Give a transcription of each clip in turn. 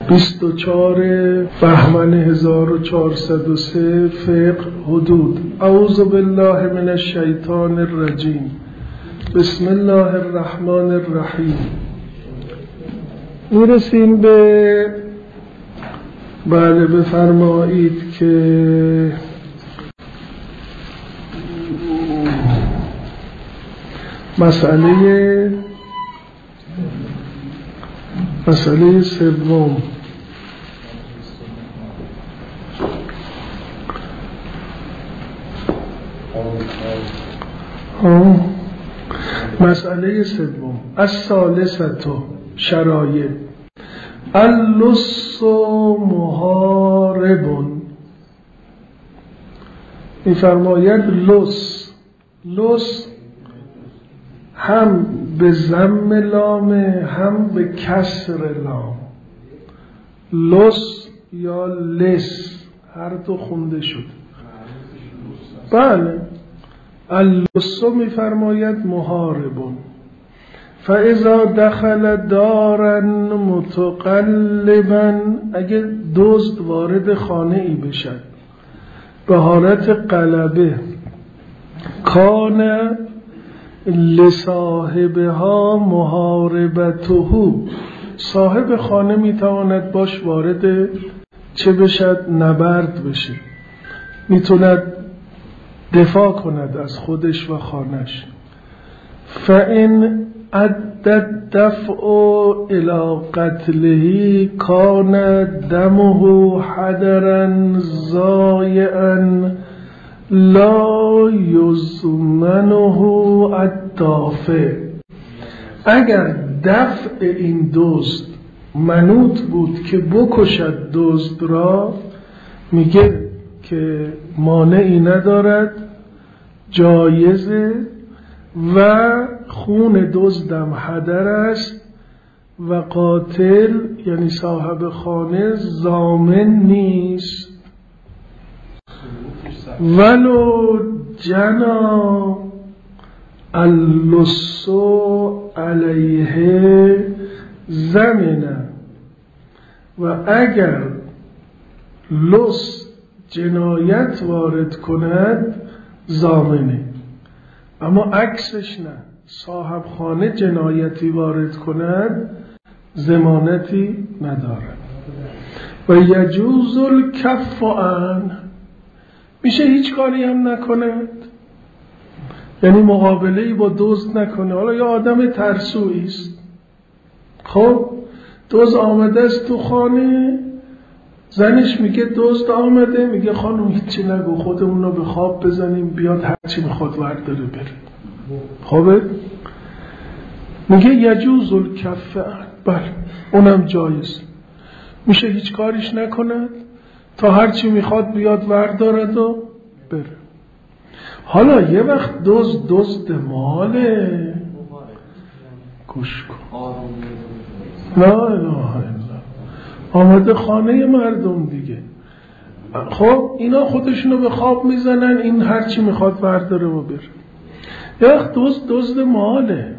24 بهمن 1403 فقه حدود. اعوذ بالله من الشیطان الرجیم. بسم الله الرحمن الرحیم. میرسیم به بفرمایید که مسئله سوم. مسئله سوم الثالثه شرایط. اللص محارب. میفرماید لص هم به ضم لام هم به کسر لام. لص یا لس هر دو خونده شد. بله. اللص میفرماید محاربون. فاذا دخل دارا متقلبا، اگه دزد وارد خانه ای بشد به حالت قلبه، کان لصاحبها محاربته، صاحب خانه میتواند باش وارد چه بشد؟ نبرد بشه، میتوند دفاع کند از خودش و خانهش. فإن ادى الدفع الى قتله کان دمه حدرا ضایعا لا یضمنه الدافع. اگر دفع این دزد منوط بود که بکشد دزد را، میگه که مانعی ندارد، جایزه و خون دزدم هدر است و قاتل یعنی صاحب خانه ضامن نیست. ولو جنا اللص علیه زمنه، و اگر لص جنایت وارد کند ضامنه. اما عکسش نه، صاحب خانه جنایتی وارد کند ضمانتی ندارد. و یجوز الکف عنه، میشه هیچ کاری هم نکند، یعنی مقابله‌ای با دزد نکنه. حالا یا آدم ترسویی است، خب دزد آمده است تو خانه، زنش میگه دزد آمده، میگه خانم هیچی نگو، خودمون رو به خواب بزنیم بیاد هرچی میخواد ورداره بره. خوبه؟ میگه یجوز الکف عنه، بله اونم جایز، میشه هیچ کاریش نکند تا هرچی میخواد بیاد وردارد و بره. حالا یه وقت دزد ماله، گوش کن، لا اله الا آمده خانه مردم دیگه، خب اینا خودشونو به خواب میزنن، این هرچی میخواد ورداره و بره. یه وقت دزد ماله،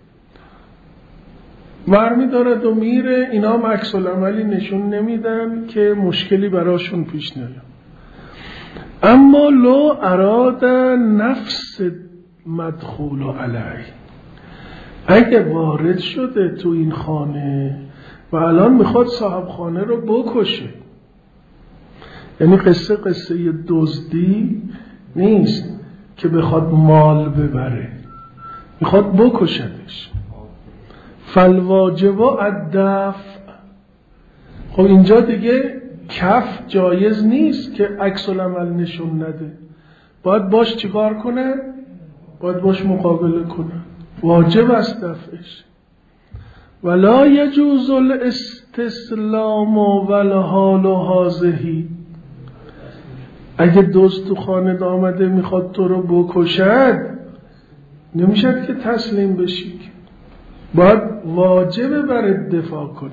ورمی دارد و میره، اینا هم عکس العملی نشون نمیدن که مشکلی براشون پیش نیاد. اما لو اراد نفس مدخول علیه، اگه وارد شده تو این خانه و الان میخواد صاحب خانه رو بکشه، یعنی قصه دزدی نیست که بخواد مال ببره، میخواد بکشدش. فالواجب الدفع. خب اینجا دیگه کف جایز نیست که عکس العمل نشون نده، باید باش چیکار کنه؟ باید باش مقابله کنه، واجب است دفعش. ولا یجوز الاستسلام والحال هذه، اگه دزد تو خانه آمده میخواد تو رو بکشد، نمیشه که تسلیم بشی، باید واجبه برات دفاع کنی.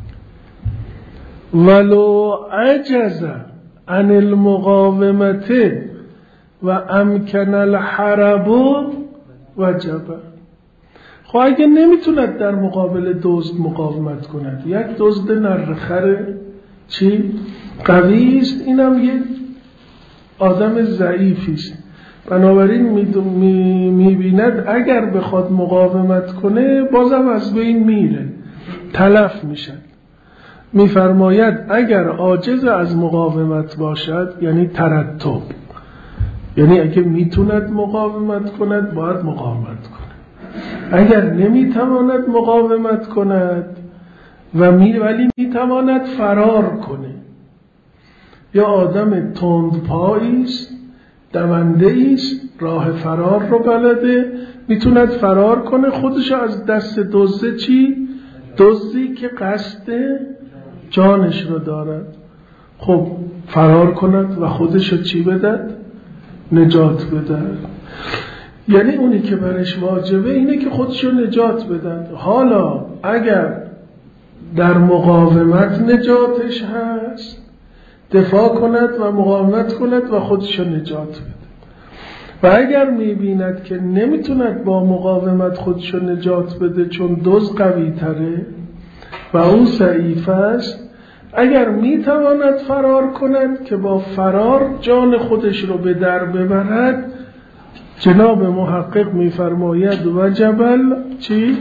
ولو عجز عن المقاومت و امکن الحرب وجب. خب اگه نمیتوند در مقابل دزد مقاومت کند، یک دزد نرخره چی؟ قوی است، اینم یک آدم ضعیفی است، بنابراین میبیند اگر بخواد مقاومت کنه بازم از بین میره، تلف میشد. میفرماید اگر عاجز از مقاومت باشد، یعنی ترتب، یعنی اگه میتوند مقاومت کند باید مقاومت کند، اگر نمیتواند مقاومت کند ولی میتواند فرار کنه، یا آدم تندپایی است، دونده است، راه فرار رو بلده، میتوند فرار کنه، خودش از دست دزد چی؟ دزدی که قصد جانش رو دارد، خب فرار کند و خودش رو چی بدد؟ نجات بدد. یعنی اونی که برش واجبه اینه که خودش رو نجات بدد. حالا اگر در مقاومت نجاتش هست، دفاع کند و مقاومت کند و خودش رو نجات بده. و اگر میبیند که نمیتوند با مقاومت خودش رو نجات بده چون دزد قوی تره و اون ضعیف است، اگر میتواند فرار کند که با فرار جان خودش رو به در ببرد، جناب محقق میفرماید وجبل چی؟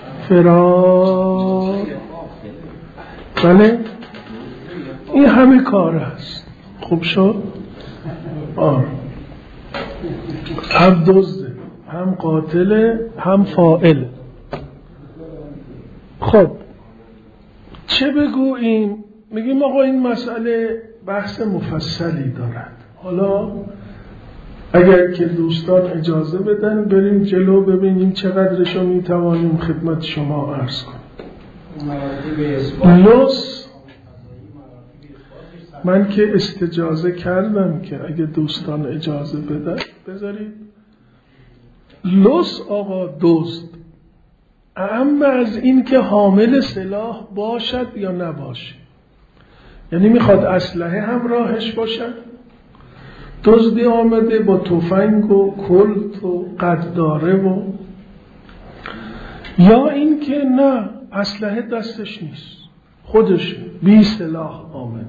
فرار. بله این همه کار است. خوب شد؟ هم دزده، هم قاتله، هم فاعله. خب چه بگوییم؟ میگیم آقا این مسئله بحث مفصلی دارد. حالا اگر که دوستان اجازه بدن بریم جلو ببینیم چقدرشو میتوانیم خدمت شما عرض کنیم. لص من که استجازه کردم که اگه دوستان اجازه بدن بذارید. لص آقا دزد، اما از این که حامل سلاح باشد یا نباشد، یعنی میخواد اسلحه همراهش باشد، دزدی آمده با تفنگ و کلت و قدداره و، یا این که نه اسلحه دستش نیست، خودش بی سلاح آمده.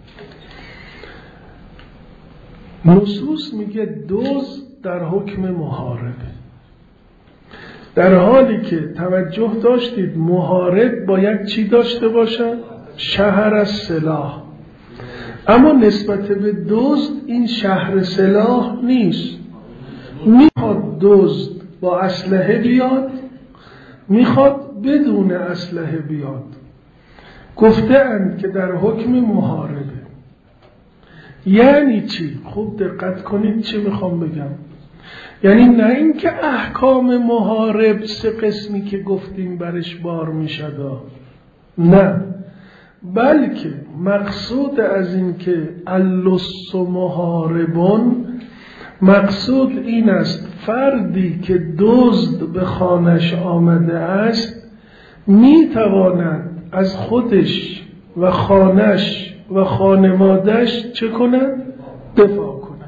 نصوص میگه دزد در حکم محاربه، در حالی که توجه داشتید محارب باید چی داشته باشد؟ شهر از سلاح. اما نسبت به دزد این شهر سلاح نیست، میخواد دزد با اسلحه بیاد، میخواد بدون اسلحه بیاد. گفته اند که در حکم محاربه. یعنی چی؟ خوب دقت کنید چی میخوام بگم. یعنی نه اینکه احکام محارب سه قسمی که گفتیم برش بار میشد، نه، بلکه مقصود از این که اللص محاربون، مقصود این است فردی که دزد به خانش آمده است میتواند از خودش و خانش و خانوادش چه کند؟ دفاع کند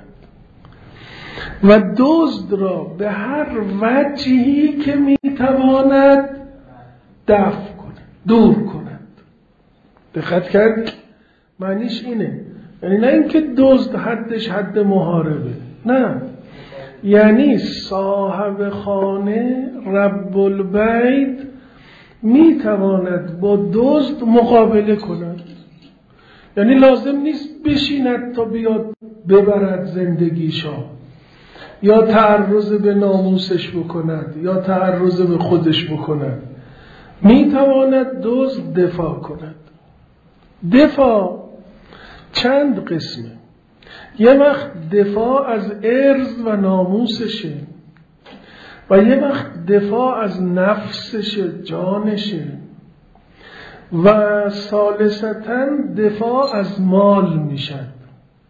و دزد را به هر وجهی که میتواند دفع کند، دور کند. دقت کرد؟ معنیش اینه، یعنی نه اینکه دزد حدش حد محاربه، نه، یعنی صاحب خانه رب البیت میتواند با دزد مقابله کند. یعنی لازم نیست بشیند تا بیاد ببرد زندگیشو، یا تعرض به ناموسش بکند یا تعرض به خودش بکند. میتواند دزد دفاع کند. دفاع چند قسمه. یه وقت دفاع از عرض و ناموسشه و یه وقت دفاع از نفسشه، جانشه، و ثالثتاً دفاع از مال میشد.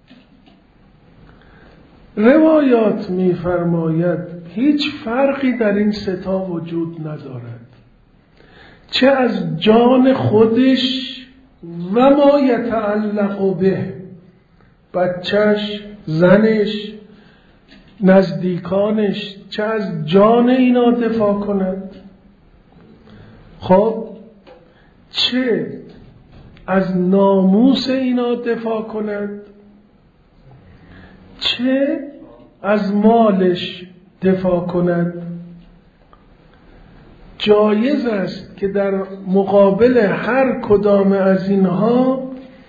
روایات میفرماید هیچ فرقی در این ستا وجود ندارد، چه از جان خودش و ما یتعلق به، بچهش، زنش، نزدیکانش، چه از جان اینا دفاع کند. خب چه از ناموس اینا دفاع کند، چه از مالش دفاع کند. جایز است که در مقابل هر کدام از اینها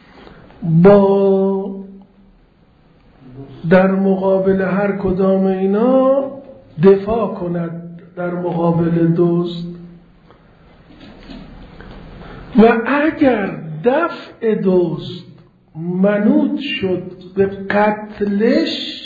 در مقابل هر کدام اینا دفاع کند در مقابل دزد. و اگر دفع دزد منوط شد به قتلش،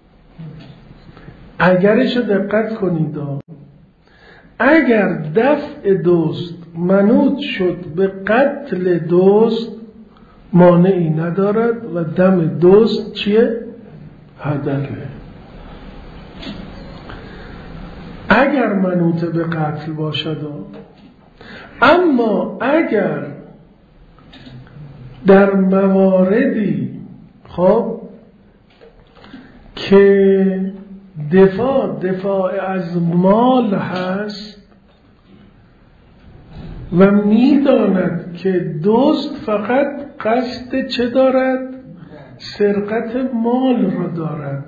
اگرش دقت کنید، اگر دفع دزد منوط شد به قتل دزد مانعی ندارد و دم دزد چیه؟ هدره. اگر منوط به قتل باشد. اما اگر در مواردی خب که دفاع از مال هست و میداند که دزد فقط قصد چه دارد؟ سرقت مال را دارد،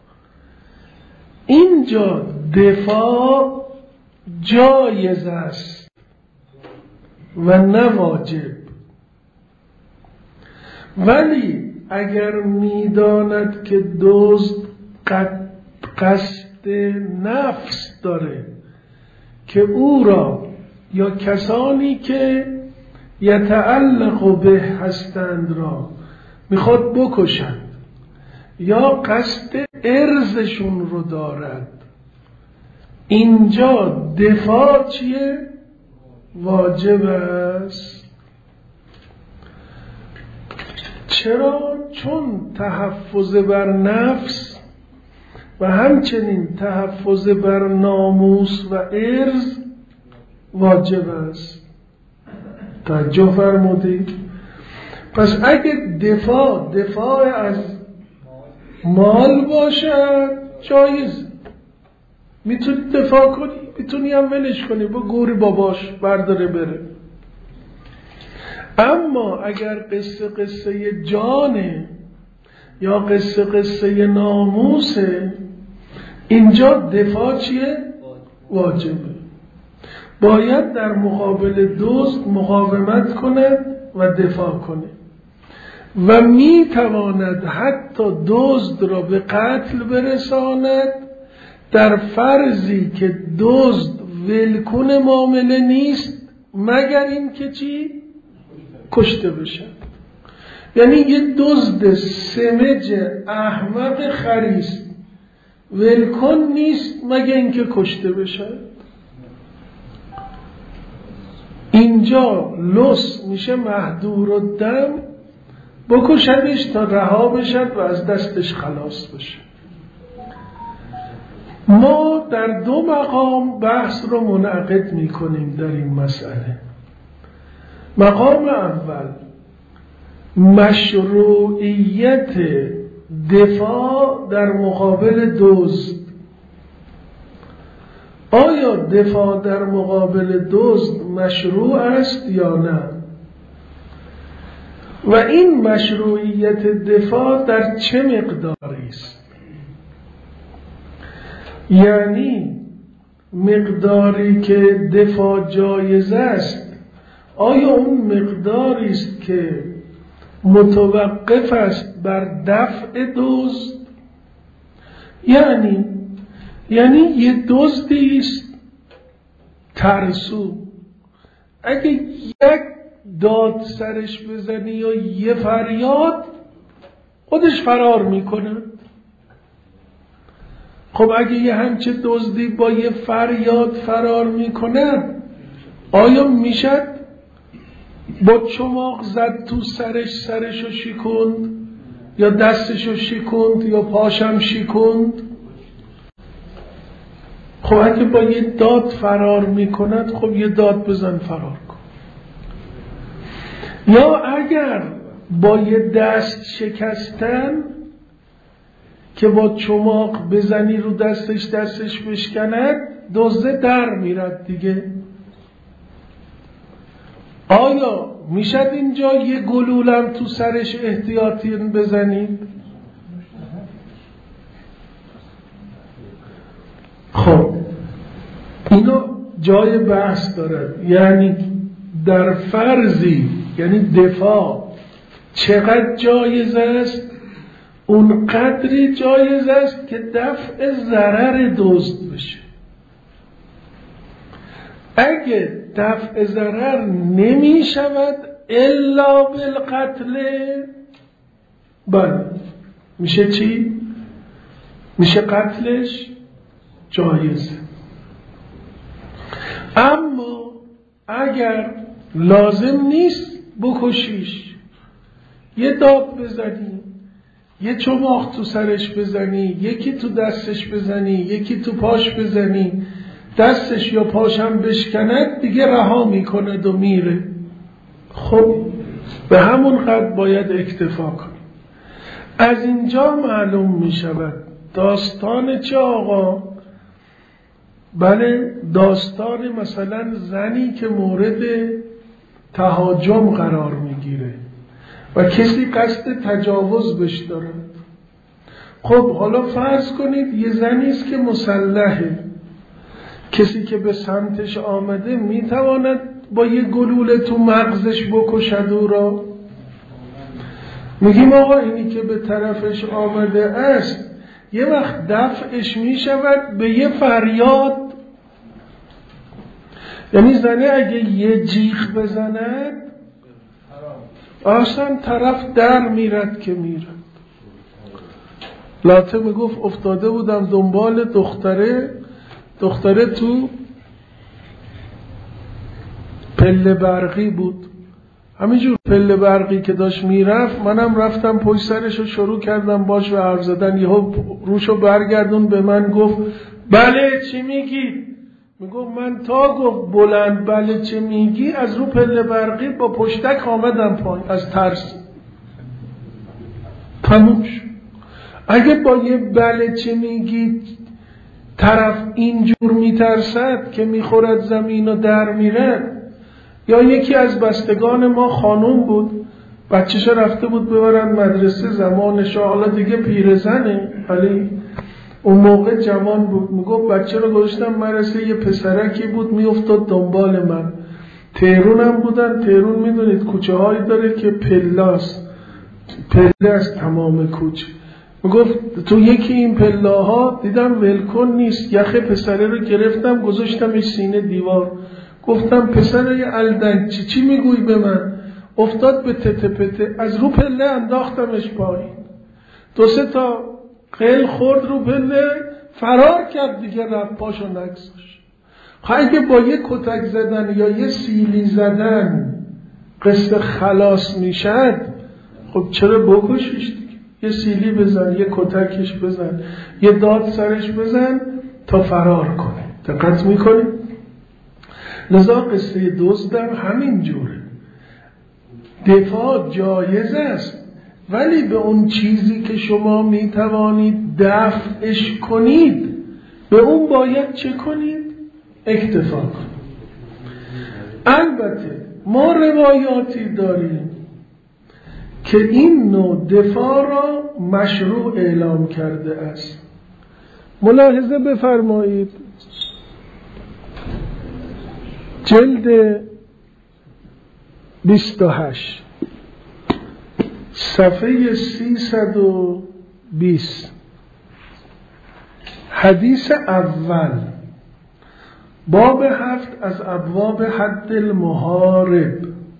اینجا دفاع جایز است و نه واجب. ولی اگر میداند که دزد قصد نفس داره که او را یا کسانی که یتعلق به هستند را میخواد بکشند یا قصد ارزشون رو دارد، اینجا دفاع چیه؟ واجب است. چرا؟ چون تحفظ بر نفس و همچنین تحفظ بر ناموس و ارز واجب است. توجه فرمودید؟ پس اگه دفاع از مال باشد جایز، میتونی دفاع کنی، میتونی هم ولش کنی، با گوری باباش برداره بره. اما اگر قصه جانه یا قصه ناموسه، اینجا دفاع چیه؟ واجبه. باید در مقابل دزد مقاومت کند و دفاع کنه و میتواند حتی دزد را به قتل برساند در فرضی که دزد ولکن معامله نیست مگر این که چی؟ کشته بشه. یعنی یه دزد سمج احمق خریست ولکن نیست مگر این که کشته بشه. اینجا لص میشه محضور الدم، بکشدش تا رها بشد و از دستش خلاص بشه. ما در دو مقام بحث رو منعقد میکنیم در این مسئله. مقام اول مشروعیت دفاع در مقابل دزد. آیا دفاع در مقابل دزد مشروع است یا نه؟ و این مشروعیت دفاع در چه مقداری است؟ یعنی مقداری که دفاع جایز است، آیا اون مقداری است که متوقف است بر دفع دزد؟ یعنی یه دزدی است ترسو، اگه یک داد سرش بزنی یا یه فریاد خودش فرار میکنه. خب اگه یه همچه دزدی با یه فریاد فرار میکنه، آیا میشد با چماق زد تو سرشو شکند یا دستشو شکند یا پاشم شکند؟ خب اگه با یه داد فرار میکند، خب یه داد بزن فرار کن. یا اگر با یه دست شکستن که با چماق بزنی رو دستش بشکند، دزد در میرد دیگه. آیا میشد اینجا یه گلولم تو سرش احتیاطی بزنید؟ خب اینو جای بحث داره. یعنی در فرضی، یعنی دفاع چقدر جایز است؟ اون قدری جایز است که دفع ضرر دزد بشه. اگه دفع ضرر نمی شود الا بالقتل، بله میشه چی؟ میشه قتلش جایزه. اما اگر لازم نیست بکشیش، یه داب بزنی، یه چماق تو سرش بزنی، یکی تو دستش بزنی، یکی تو پاش بزنی، دستش یا پاشم بشکند، دیگه رها میکند و میره. خب به همون قدر باید اکتفا کنی. از اینجا معلوم میشود داستان چه آقا؟ بله، داستان مثلا زنی که مورد تهاجم قرار میگیره و کسی قصد تجاوز بش داره. خب حالا فرض کنید یه زنی است که مسلحه، کسی که به سمتش آمده میتواند با یه گلوله تو مغزش بکشد او را. میگیم آقا اینی که به طرفش آمده است یه وقت دفعش میشود به یه فریاد. یعنی زنه اگه یه جیغ بزند اصلا طرف در میرد که میرد. لاته میگفت افتاده بودم دنبال دختره تو پله برقی بود، همینجور پله برقی که داشت میرفت منم رفتم پشت سرش و شروع کردم باش به حرف زدن. یهو روشو برگردون به من گفت بله چی میگی؟ میگفت من تا گفت بلند بله چه میگی از رو پله برقی با پشتک آمدم پایین از ترس. تموش. اگه با یه بله چه میگی طرف اینجور میترسد که میخورد زمین و در میره. یا یکی از بستگان ما خانوم بود، بچه‌ش رفته بود ببرن مدرسه، زمانش حالا دیگه پیرزنه ولی اون موقع جوان بود. میگفت بچه رو گذاشتم مدرسه، یه پسرکی بود میافتاد دنبال من. تهرونم بودن. تهرون میدونید کوچه هایی داره که پله است تمام کوچه. میگفت تو یکی این پله ها دیدم ولکن نیست، یخ پسره رو گرفتم گذاشتمش سینه دیوار. گفتم پسره الدنگ چی میگویی به من؟ افتاد به تته پته، از رو پله انداختمش پایین. 2-3 تا قل خورد رو پله، فرار کرد دیگه، رفت پاشو نگذاشت. اگه با یه کتک زدن یا یه سیلی زدن قصه خلاص میشد، خب چرا بکشیش دیگه؟ یه سیلی بزن، یه کتکش بزن، یه داد سرش بزن تا فرار کنه. دقت میکنی؟ لذا قصه دزدم همین جوره. دفاع جایز است ولی به اون چیزی که شما میتوانید دفعش کنید به اون باید چه کنید؟ اکتفا کنید. البته ما روایاتی داریم که این نوع دفاع را مشروع اعلام کرده است. ملاحظه بفرمایید جلد 28 صفحه 320 حدیث اول، باب 7 از ابواب حد المحارب.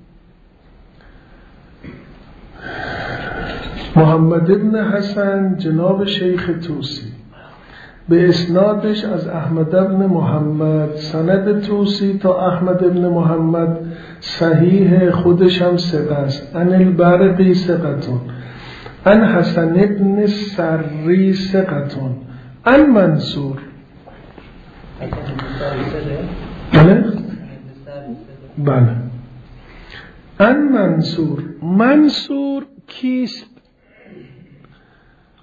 محمد بن حسن جناب شیخ طوسی به اسنادش از احمد بن محمد، سند طوسی تا احمد بن محمد صحیح، خودش هم ثقه است. ان البرقی ثقتون، ان حسن بن سری ثقتون، ان منصور. بله ان منصور کیست؟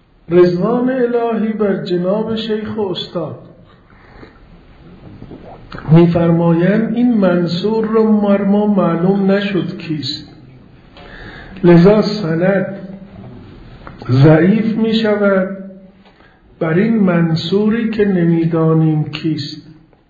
رضوان الهی بر جناب شیخ و استاد. میفرمایند این منصور رو ما معلوم نشد کیست، لذا سند ضعیف می شود بر این منصوری که نمیدانیم کیست.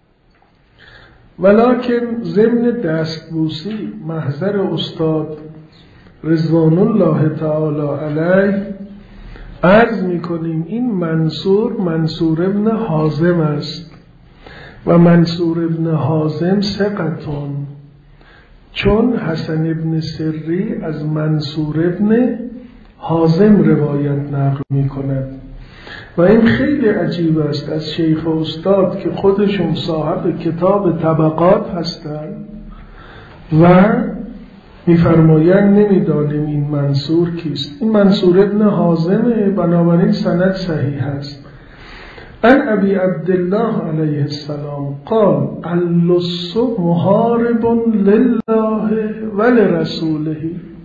ولکن ضمن دستبوسی محضر استاد رضوان الله تعالی علیه عرض می کنیم این منصور ابن حازم است و منصور ابن حازم ثقتون، چون حسن ابن سری از منصور ابن حازم روایت نقل می کند و این خیلی عجیب است از شیخ و استاد که خودشون صاحب کتاب طبقات هستند و میفرمایند نمیدانیم این منصور کیست. این منصور ابن حازمه، بنابراین سند صحیح است. عن ابی عبدالله علیه السلام قال اللص محارب لله ولرسوله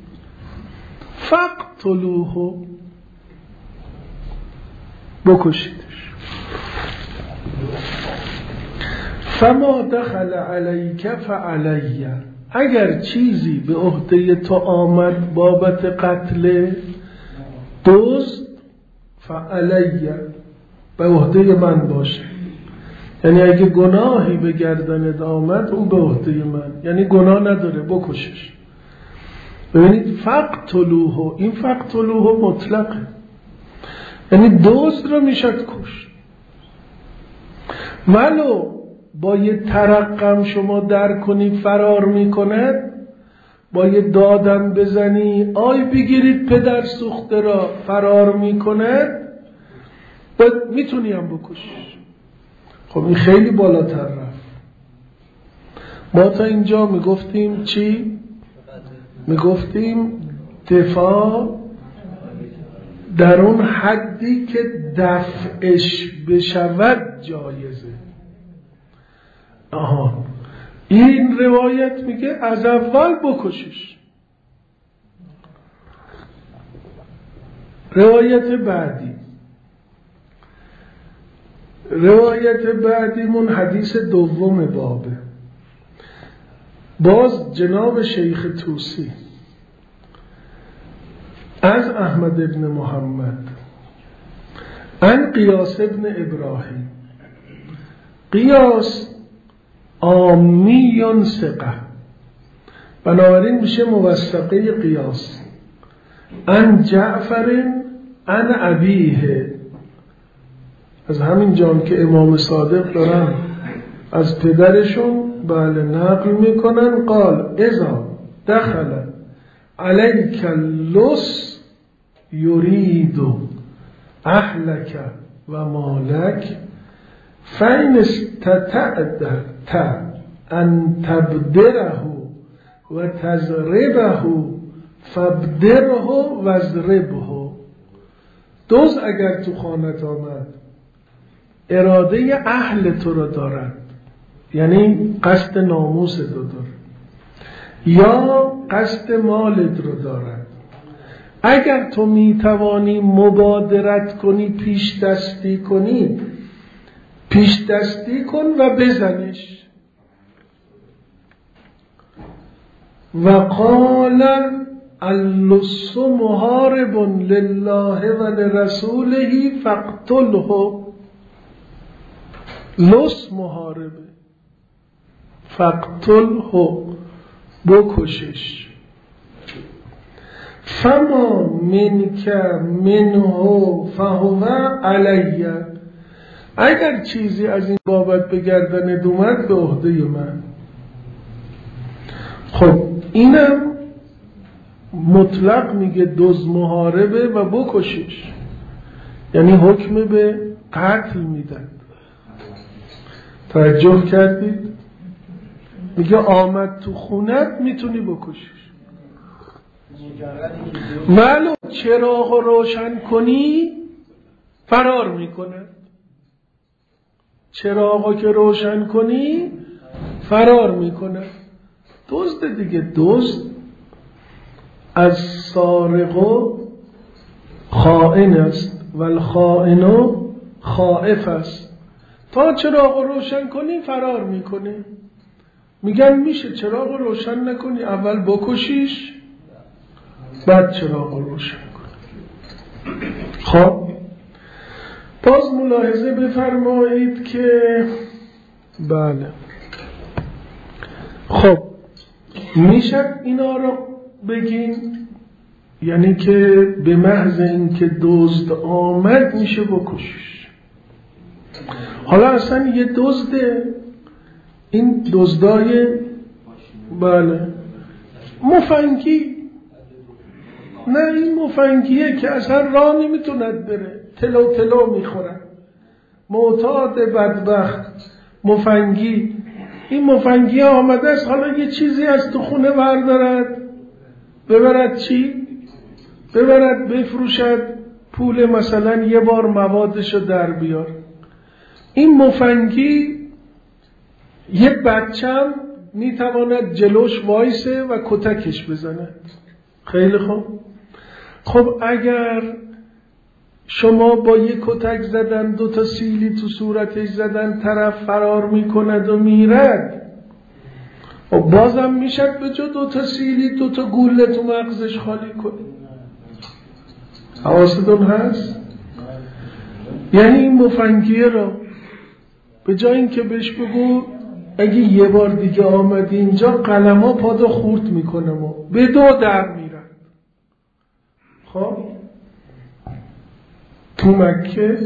فاقتلوه، بکشیدش. فما دخل علیک فعلی، اگر چیزی به عهده تو آمد بابت قتل دزد فعلی، به عهده من باشه. یعنی اگه گناهی به گردنت آمد اون به عهده من، یعنی گناه نداره، بکشش. ببینید فقتلوه، این فقتلوه مطلقه، یعنی دزد رو میشد کشت. ولو با یه ترقم شما در کنی فرار میکند، با یه دادم بزنی آی بگیرید پدر سوخته را فرار میکند، میتونی هم بکشش. خب این خیلی بالاتر رفت. ما تا اینجا میگفتیم چی؟ میگفتیم دفاع در اون حدی که دفعش بشود جایزه. این روایت میگه از اول بکشش. روایت بعدیمون حدیث دوم بابه، باز جناب شیخ طوسی از احمد ابن محمد عن قیاس ابن ابراهیم. قیاس عامیون ثقه، بنابراین میشه موثقه قیاس. عن جعفر عن ابیه، از همین جان که امام صادق دارن از پدرشون بله نقل میکنن. قال اذا دخل علیک اللص یرید اهلک و مالک فین استطعت ان تبدره و تضربه فبدره و ضربه. دزد اگر تو خانت آمد اراده اهل تو رو دارد، یعنی قصد ناموس رو دارد یا قصد مالت رو دارد، اگر تو میتوانی مبادرت کنی، پیش دستی کنی، پیش دستی کن و بزنش. و قال اللص محارب لله و لرسوله فاقتله، لص محاربه، فاقتله، بکشش. فما منک منه فهو علی، اگر چیزی از این بابت به گردن اومد به عهده من. خب اینم مطلق میگه دزد محاربه و بکشش، یعنی حکم به قتل میدن. توجه کردید؟ میگه آمد تو خونت میتونی بکشش. معلوم چراغ روشن کنی فرار میکنه، چراغو که روشن کنی فرار میکنه. دزد دیگه، دزد از سارق خائن است و الخائن خائف است. تا چراغ روشن کنی فرار میکنی. میگن میشه چراغ روشن نکنی، اول بکشیش بعد چراغ روشن کنی. خب باز ملاحظه بفرمایید که بله خب میشه اینا رو بگیم، یعنی که به محض اینکه دزد آمد میشه بکشش. حالا اصلا یه دزده، این دزدای بله مفنگی، نه این مفنگیه که اصلا راه نمیتوند بره، تلو تلو میخورن، معتاد بدبخت مفنگی. این مفنگی آمده است حالا یه چیزی از تو خونه بردارد ببرد چی؟ ببرد بفروشد، پول مثلا یه بار موادشو در بیار. این مفنگی یه بچم میتواند جلوش وایسه و کتکش بزند. خیلی خوب. خب اگر شما با یک کتک زدن، 2 سیلی تو صورتش زدن، طرف فرار میکند و میرد، و بازم میشد به جا 2 سیلی 2 گوله تو مغزش خالی کنید. حواستون هست؟ یعنی این مفنگیه را به جای اینکه بهش بگو اگه یه بار دیگه آمدی اینجا قلما پادو خورد میکنم و به 2 در میرن. خب تو مکه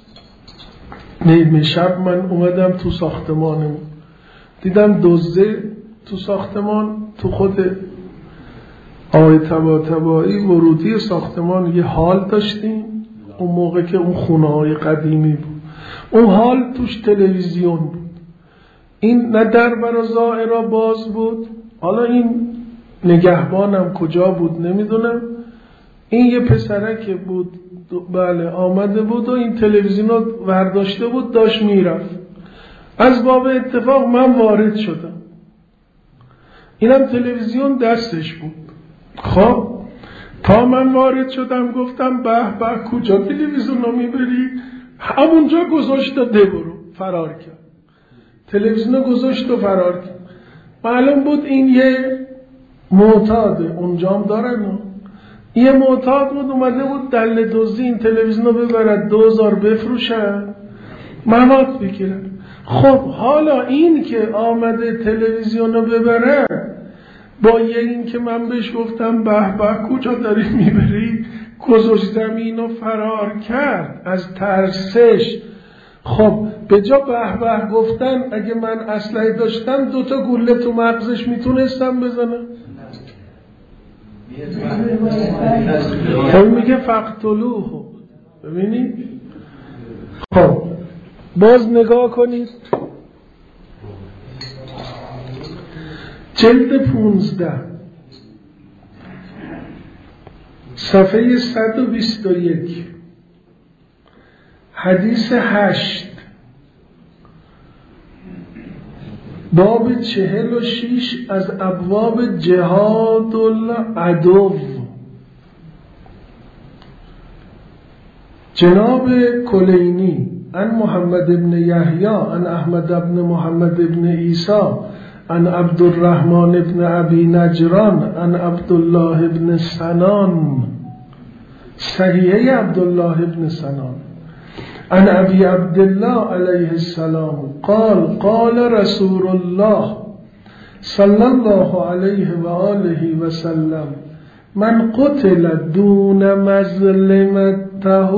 نیمه شب من اومدم تو ساختمانم، دیدم دزده تو ساختمان، تو خود آقای طباطبایی ورودی ساختمان یه حال داشتیم، اون موقع که اون خونه های قدیمی بود، اون حال توش تلویزیون بود، این نه در برا زائرا باز بود، حالا این نگهبانم کجا بود نمیدونم، این یه پسرک بود بله آمده بود و این تلویزیون رو برداشته بود داشت میرفت. از باب اتفاق من وارد شدم، اینم تلویزیون دستش بود. خب تا من وارد شدم گفتم به به کجا تلویزیون رو میبری؟ همونجا گذاشت و ده برو. فرار کرد، تلویزیون رو گذاشت و فرار کرد. معلوم بود این یه معتاده، اونجام دارن، یه معتاد بود اومده بود دل دزدی این تلویزیون رو ببرد 2000 بفروشن مواد بگیرن. خب حالا این که آمده تلویزیون رو ببره با یه این که من بهش گفتم به به کجا داری میبری، گذاشتم اینو فرار کرد از ترسش. خب به جا به به گفتن اگه من اسلحه داشتم 2 گوله تو مغزش میتونستم بزنم. خب میگه فقتلوه. ببینید خب باز نگاه کنید جلد 15 صفحه 121 حدیث 8 باب 46 از ابواب جهاد العدو. جناب کلینی عن محمد بن یحیی عن احمد بن محمد بن عیسی عن عبدالرحمن بن ابی نجران عن عبدالله بن سنان، صحیحه عبدالله بن سنان، عن ابي عبد الله علیه السلام قال قال رسول الله صلی الله علیه و آله و سلم من قتل دون مظلمته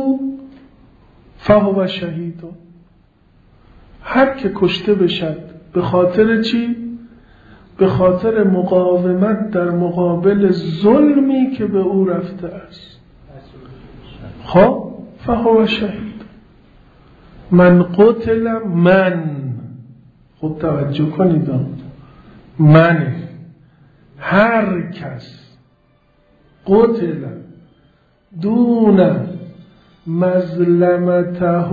فهو شهید. هر که کشته بشد به خاطر چی؟ به خاطر مقاومت در مقابل ظلمی که به او رفته است. خب فهو شهید. من قتل، من خوب توجه کنید، من هر کس قتل دون مظلمته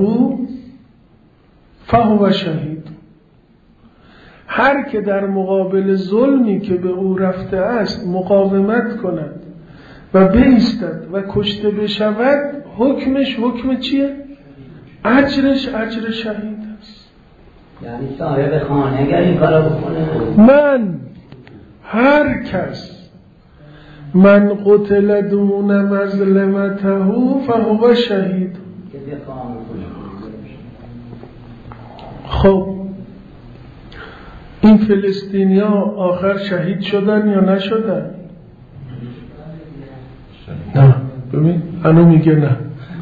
فهو شهید. هر که در مقابل ظلمی که به او رفته است مقاومت کند و بایستد و کشته بشود حکمش حکم چیه؟ اجرش اجر شهید است. یعنی صاحب خانه اگر این کارو بکنه، من هر کس من قتل دون مظلمته فهو شهید. خب این فلسطینی ها آخر شهید شدن یا نشدن؟ نه. ببین انو میگه نه.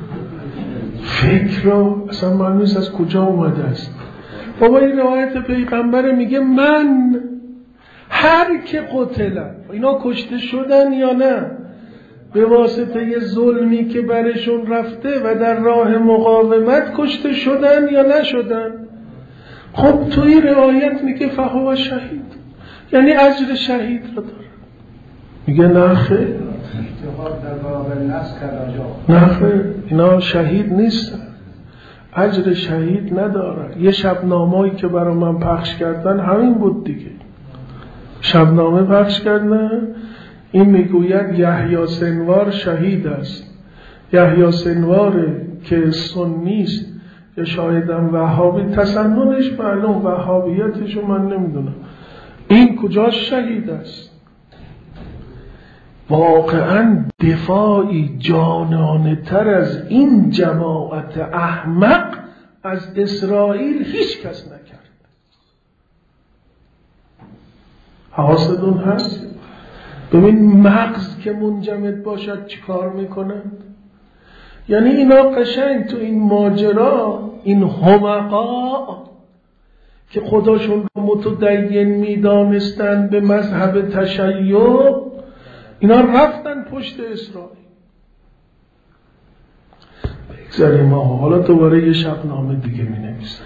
فکر رو اصلا معلوم نیست از کجا اومده است. بابا این روایت پیغمبر میگه من هر که قتلن، اینا کشته شدن یا نه به واسطه یه ظلمی که برشون رفته و در راه مقاومت کشته شدن یا نشدن؟ خب توی روایت میگه فهو شهید، یعنی اجر شهید رو داره. میگه نه خیر، نه خیر، اینا شهید نیستن، اجر شهید ندارن. یه شبنامه‌ای که برای من پخش کردن همین بود دیگه. شبنامه پخش کردن، این میگوید یحیی سنوار شهید است. یحیی سنوار که سنی است یا شایدم وهابی، تسننش معلوم، وهابیتشو من نمیدونم، این کجاش شهید است؟ واقعا دفاعی جانانه تر از این جماعت احمق از اسرائیل هیچ کس نکرد. حواستون هست؟ ببین مغز که منجمد باشد چی کار میکنند؟ یعنی اینا قشنگ تو این ماجرا، این حمقا که خداشون رو متدین میدانستند به مذهب تشیع، اینا رفتن پشت اسرائیل. بگذاریم ما حالا دوباره یه شبنامه دیگه می نویسن.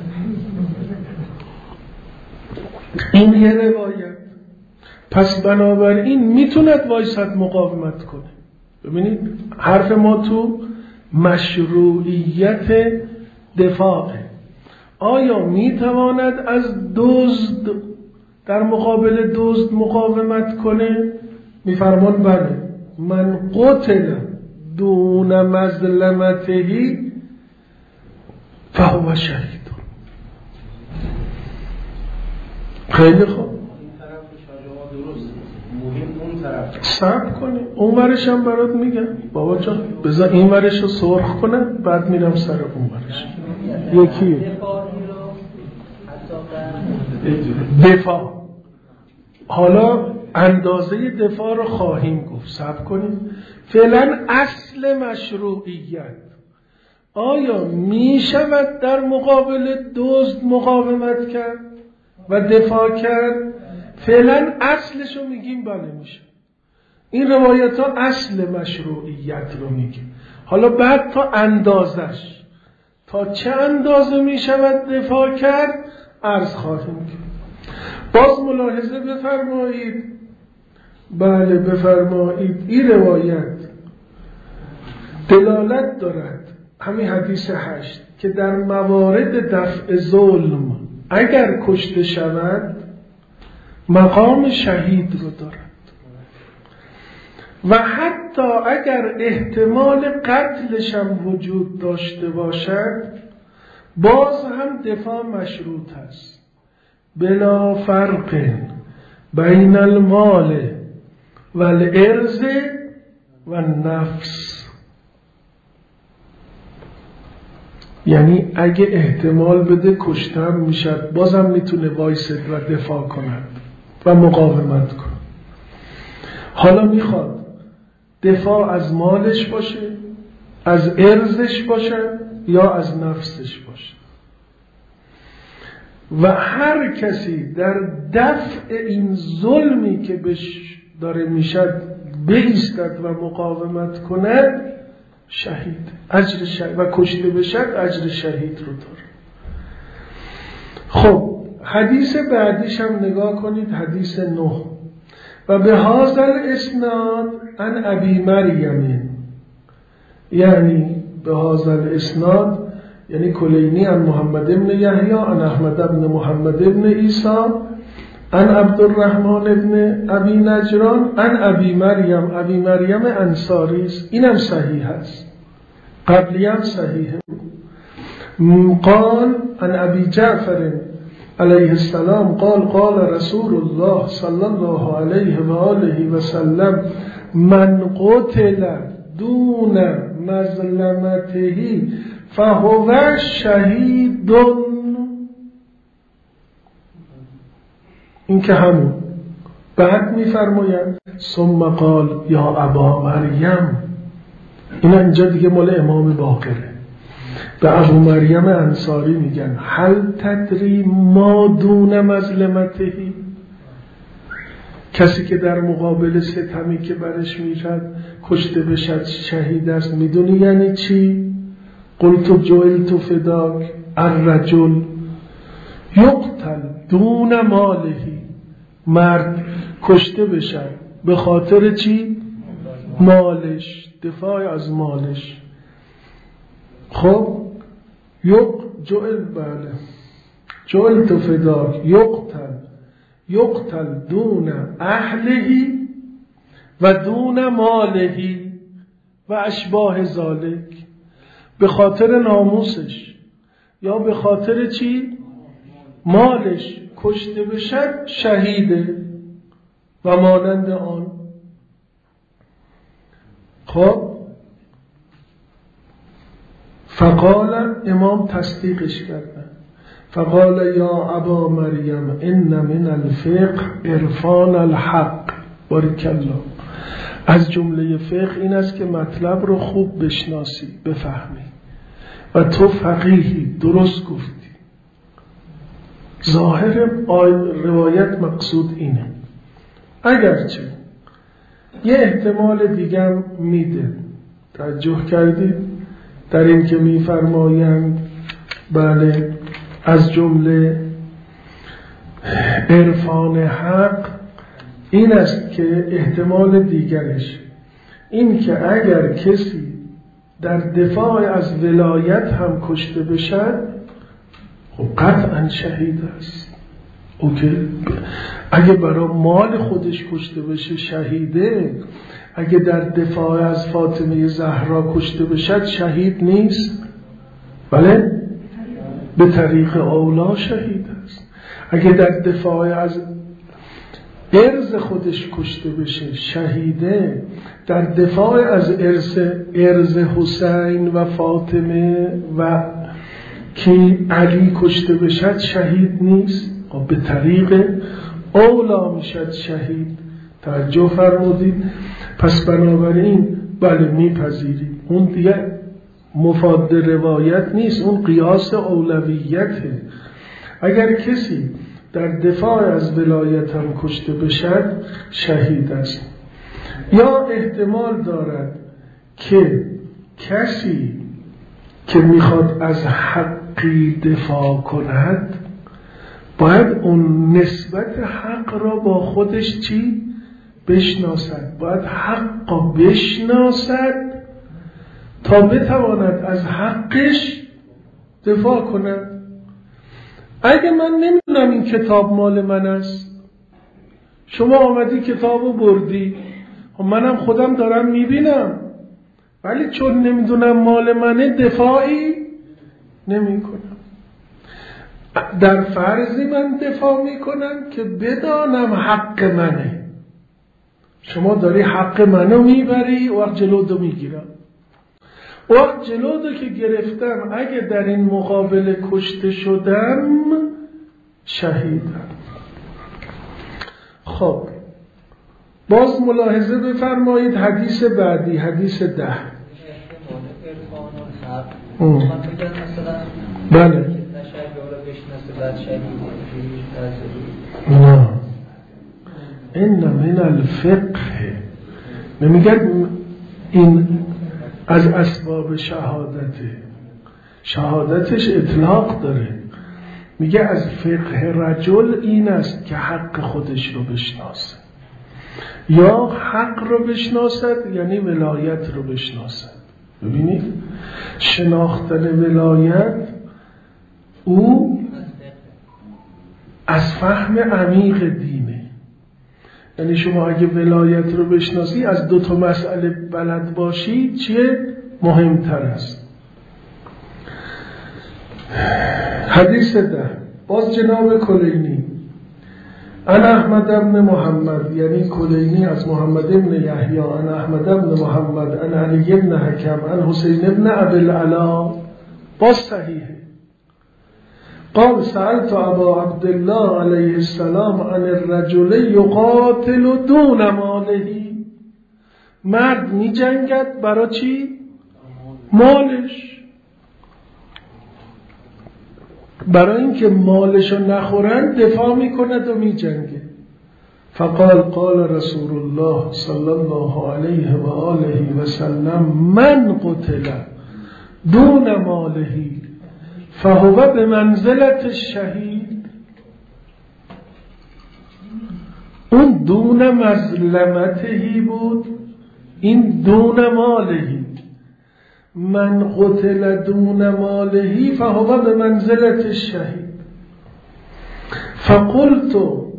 این یه روایت. پس بنابراین میتوند وایساد مقاومت کنه. ببینید حرف ما تو مشروعیت دفاعه. آیا میتواند از دزد در مقابل دزد مقاومت کنه؟ میفرمان بله، من قتل دون مظلمته فهو شهید. خیلی خوب، صبر کنی، اون ورش هم برات میگم بابا جان، بذار این ورش رو سرخ کنم بعد میرم سر اون ورش. یکی دفاع، حالا اندازه دفاع رو خواهیم گفت، صبر کنیم. فعلا اصل مشروعیت، آیا می شود در مقابل دزد مقاومت کرد و دفاع کرد؟ فعلا اصلش رو میگیم بله میشه. این روایت ها اصل مشروعیت رو میگه. حالا بعد تا اندازش، تا چه اندازه می شود دفاع کرد عرض خواهیم کرد. باز ملاحظه بفرمایید، بله بفرمایید، این روایت دلالت دارد، همین حدیث 8، که در موارد دفع ظلم اگر کشته شود مقام شهید رو دارد و حتی اگر احتمال قتلش هم وجود داشته باشد باز هم دفاع مشروط است. بلا فرق بین المال و الارض و النفس، یعنی اگه احتمال بده کشتم میشد بازم میتونه وایسد و دفاع کند و مقاومت کند. حالا میخواد دفاع از مالش باشه، از ارزش باشه یا از نفسش باشه. و هر کسی در دفع این ظلمی که بهش داره میشد بایستد و مقاومت کند شهید، اجر شهید، و کشته بشد اجر شهید رو داره. خب حدیث بعدیش هم نگاه کنید، حدیث 9. و به هذا الاسناد عن ابی مریم، یعنی به هذا الاسناد یعنی کلینی عن محمد ابن یحیی عن احمد ابن محمد ابن عیسی عن عبدالرحمن ابن ابی نجران عن ابی مریم، ابی مریم انصاری است. اینم صحیح است، قبلی هم صحیحه. قال عن ابي جعفر علیه السلام قال قال رسول الله صلی الله علیه و آله و سلم من قتل دون مظلمته فهو شهید. این که همون. بعد میفرمایند ثم قال یا ابا مریم. این اینجا دیگه مال امام باقره. به ابو مریم انصاری میگن هل تدری ما دون مظلمتهی، کسی که در مقابل ستمی که برش میرد کشته بشد شهید است، میدونی یعنی چی؟ قلت جعلت فداک الرجل یقتل دون مالهی، مرد کشته بشد به خاطر چی؟ مالش، دفاع از مالش. خب جعلت فداک یقتل دون اهلهی و دون مالهی و اشباه ذالک، به خاطر ناموسش یا به خاطر چی؟ مالش کشته بشد شهیده و مانند آن. خب فقال امام تصدیقش کردن فقال یا ابا مریم ان من الفقه عرفان الحق. بارک الله. از جمله فقه این است که مطلب رو خوب بشناسی، بفهمی و تو فقیهی، درست گفتی. ظاهر روایت مقصود اینه، اگرچه یه احتمال دیگر میده. توجه کردید در این که میفرمایند بله از جمله عرفان حق این است که احتمال دیگرش این که اگر کسی در دفاع از ولایت هم کشته بشد خب قطعا شهید است. اوکی، اگه برای مال خودش کشته بشه شهیده، اگه در دفاع از فاطمه زهرا کشته بشد شهید نیست؟ بله، به طریق اولا شهید است. اگه در دفاع از ارث خودش کشته بشه شهیده، در دفاع از ارث حسین و فاطمه و کی علی کشته بشد شهید نیست؟ به طریق اولا میشد شهید. توجه فرمودید؟ پس بنابراین بله میپذیرید اون دیگه مفاد روایت نیست، اون قیاس اولویته. اگر کسی در دفاع از ولایت هم کشته بشد شهید است. یا احتمال دارد که کسی که میخواد از حقی دفاع کند باید اون نسبت حق را با خودش چی؟ بشناسد. باید حق را بشناسد تا بتواند از حقش دفاع کند. اگه من نمیدونم این کتاب مال من است، شما آمدی کتابو بردی، منم خودم دارم میبینم، ولی چون نمیدونم مال منه دفاعی نمی کنم. در فرضی من دفاع میکنم که بدانم حق منه. شما داری حق منو میبری، وقت جلودو میگیرم. وقت جلودو که گرفتم اگه در این مقابله کشته شدم شهیدم. خب باز ملاحظه بفرمایید حدیث بعدی، حدیث 10. بله نه این من الفقه نمیگه این از اسباب شهادتش اطلاق داره. میگه از فقه رجل این است که حق خودش رو بشناسه، یا حق رو بشناسد یعنی ولایت رو بشناسد. ببینید شناختن ولایت او از فهم عمیق دینه. یعنی شما اگه ولایت رو بشناسی از 2 مسئله بلد باشی چیه مهمتر است؟ حدیث 10 باز جناب کلینی ان احمد بن محمد، یعنی کلینی از محمد بن یحیی، ان احمد بن محمد ان علی بن حکم ان حسین بن ابی العلا، باز صحیحه. قال سألت ابا عبدالله علیه السلام عن الرجل یقاتل دون ماله، مرد می جنگد برای چی؟ مالش، برای اینکه مالشو نخورن دفاع میکند و می جنگه. فقال قال رسول الله صلی الله علیه و آله و سلم من قتل دون ماله فهو به منزلت الشهید. اون دون مظلمتهی بود، این دون مالهی. من قتل دون ماله فهو به منزلت الشهید. فقلت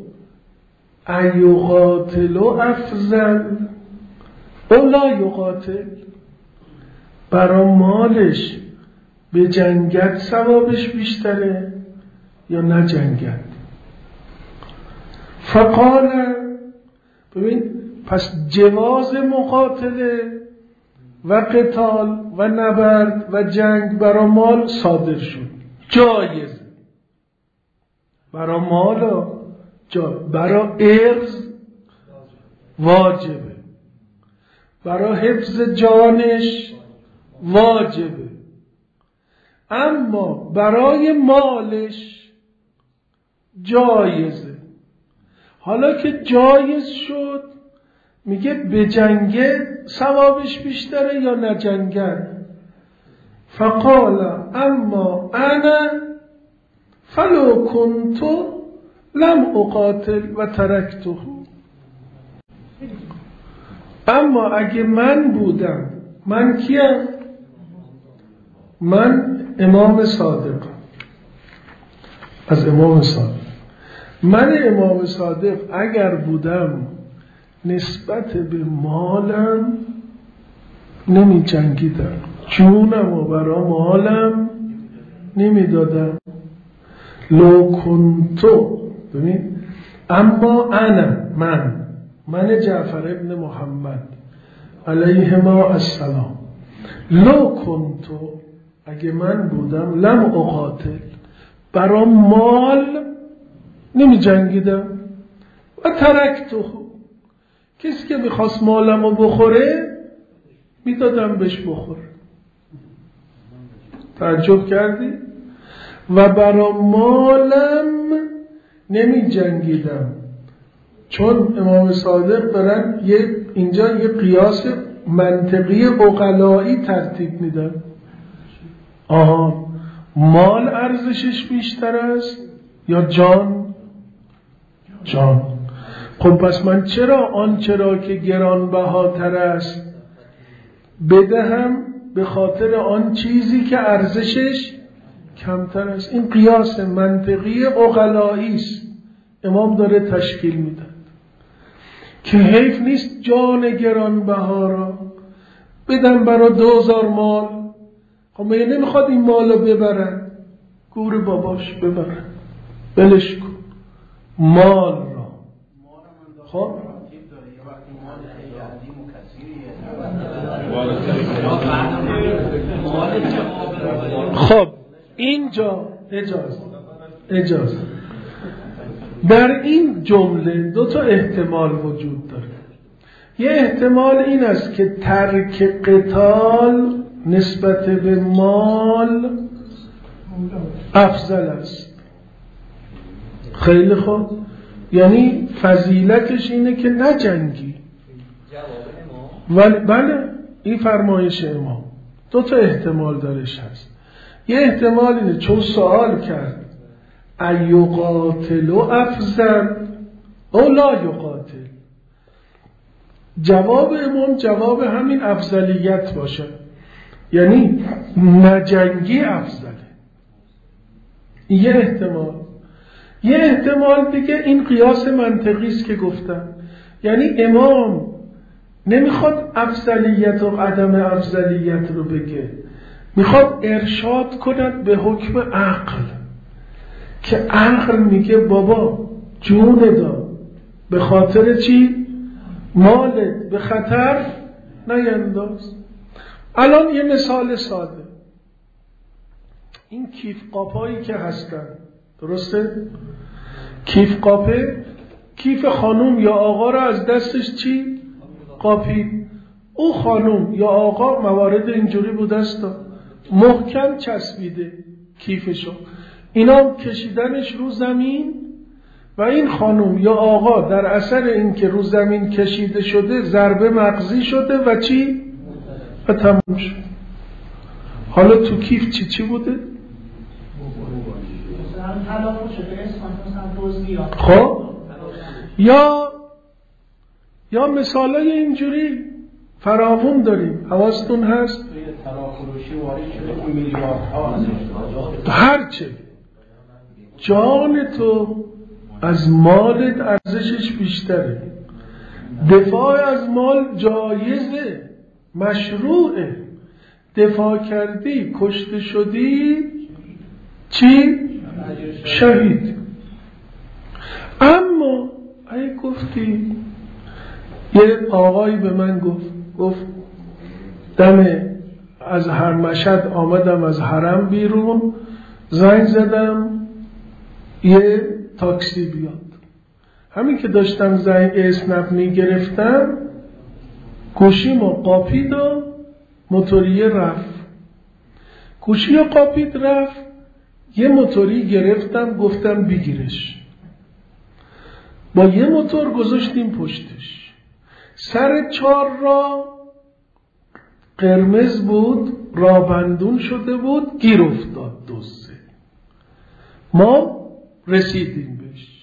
ایقاتل افضل او لا یقاتل، برا مالش به جنگت ثوابش بیشتره یا نه جنگت؟ فقال، ببین پس جواز مقاتله و قتال و نبرد و جنگ برا مال صادر شد، جایز برا مال، برا ارز واجبه، برا حفظ جانش واجبه، اما برای مالش جایزه. حالا که جایز شد میگه به جنگه ثوابش بیشتره یا نه جنگه؟ فقال اما انا فلو کنت لم اقاتل و ترکته، اما اگه من بودم، من کیم؟ من امام صادق، از امام صادق، من امام صادق اگر بودم نسبت به مالم نمی جنگیدم، جونم و برا مالم نمی دادم. لو کنتو، ببین اما انا، من جعفر ابن محمد علیهما السلام، لو کنتو، اگه من بودم، لم اقاتل، برا مال نمی جنگیدم، و ترکتو، کسی که میخواست مالم رو بخوره میدادم بهش بخوره. تعجب کردی؟ و برا مالم نمی جنگیدم، چون امام صادق دارن اینجا یه قیاس منطقی عقلایی ترتیب میدن. مال ارزشش بیشتر است یا جان؟ جان. خب پس من چرا آنچه را که گرانبهاتر است بدهم به خاطر آن چیزی که ارزشش کمتر است؟ این قیاس منطقی عقلایی است، امام داره تشکیل میده که حیف نیست جان گرانبها را بدم برای 2000 مال. خب میگه نمیخواد این مالو ببرن، گور باباش ببرن، بلش کن مال را. خب خب اینجا اجازه در این جمله 2 احتمال وجود داره. یه احتمال این است که ترک قتال نسبت به مال افضل است. خیلی خوب، یعنی فضیلتش اینه که نجنگی. بله، این فرمایش امام 2 احتمال درش هست. یه احتمال اینه چون سوال کرد ایقاتل افضل او لا یقاتل، جواب امام جواب همین افضلیت باشه، یعنی نجنگی افضله. یه احتمال. یه احتمال دیگه این قیاس منطقی است که گفتم، یعنی امام نمیخواد افضلیت و عدم افضلیت رو بگه، میخواد ارشاد کند به حکم عقل که عقل میگه بابا جون دار، به خاطر چی؟ مالت به خطر نینداز. الان یه مثال ساده، این کیف قاپایی که هستن، درسته؟ کیف قاپه، کیف خانوم یا آقا را از دستش چی؟ قاپید. او خانوم یا آقا موارد اینجوری بوده است، محکم چسبیده کیفشو، اینا کشیدنش رو زمین و این خانوم یا آقا در اثر این که رو زمین کشیده شده ضربه مغزی شده و چی؟ و تموم شد. حالا تو کیف چی بوده؟ خب یا مثالای اینجوری فراوون داریم، حواستون هست؟ هرچه جان تو از مالت ارزشش بیشتره، دفاع از مال جایزه، مشروعه، دفاع کردی کشته شدی چی؟ شهید. اما ای گفتی، یه آقایی به من گفت دم از هر مشهد آمدم از حرم بیرون، زنگ زدم یه تاکسی بیاد. همین که داشتم زنگ اسنپ میگرفتم گوشیمو قاپید و موتوریه رفت. گوشی قاپید رفت، یه موتوری گرفتم گفتم بگیرش، با یه موتور گذاشتیم پشتش. سر 4 راه قرمز بود، رابندون شده بود، گیر افتاد دوزه. ما رسیدیم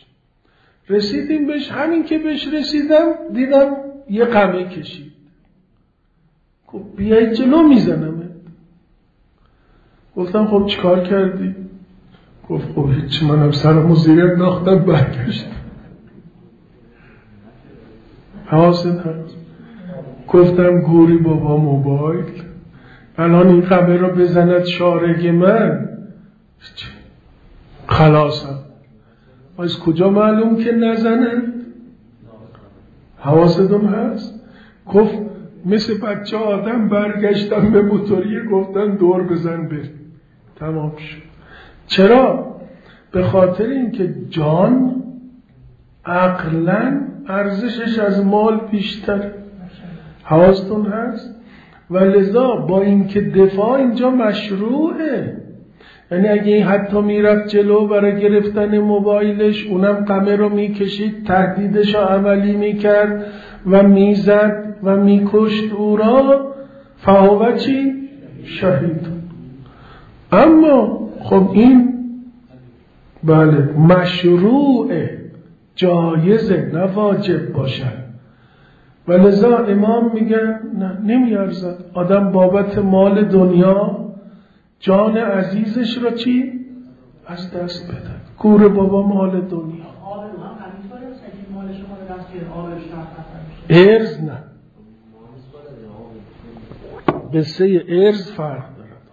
بهش. همین که بهش رسیدم دیدم یه قمه کشید. گفت بیایی جلو میزنمه. گفتم خب چیکار کردی؟ گفت خب هیچ، منم سرمو زیر انداختم برگشتم. حواست هست؟ گفتم گوری بابا موبایل، الان این قمه رو بزند شارگ من خلاصم. از کجا معلوم که نزنن؟ حواستون هست؟ گفت مثل بچه آدم برگشتم به موتوریه، گفتن دور بزن بر، تمام شد. چرا؟ به خاطر اینکه جان عقلاً ارزشش از مال بیشتر. حواستون هست؟ و لذا با اینکه دفاع اینجا مشروعه، یعنی اگه این حتی میرفت جلو برای گرفتن موبایلش، اونم قمه رو میکشید، تهدیدش رو عملی میکرد و میزد و میکشت او را، فهو چی؟ شهید. اما خب این بله مشروعه، جایزه، نه واجب باشد. و لذا امام میگن نه، نمیارزد آدم بابت مال دنیا جان عزیزش را چی؟ از دست بده. گور بابا مال دنیا. ارز نه، قصه ارز فرق دارد.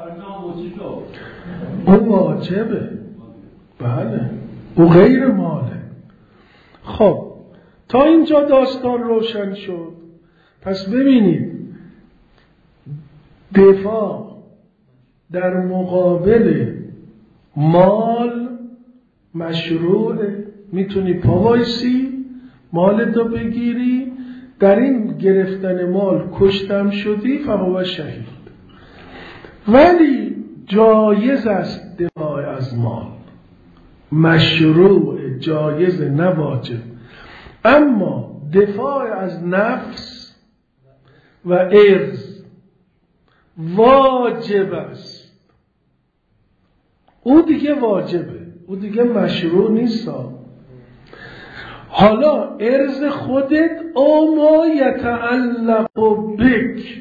اون واجبه، بله، او غیر ماله. خب تا اینجا داستان روشن شد. پس ببینید دفاع در مقابل مال مشروعه. میتونی پاوایسی مالتو بگیری، در این گرفتن مال کشتم شدی فهو شهید. ولی جایز است دفاع از مال، مشروع، جایز، نه واجب. اما دفاع از نفس و ارز واجب است. او دیگه واجبه، او دیگه مشروع نیست. حالا ارز خودت او ما یتعلق بک.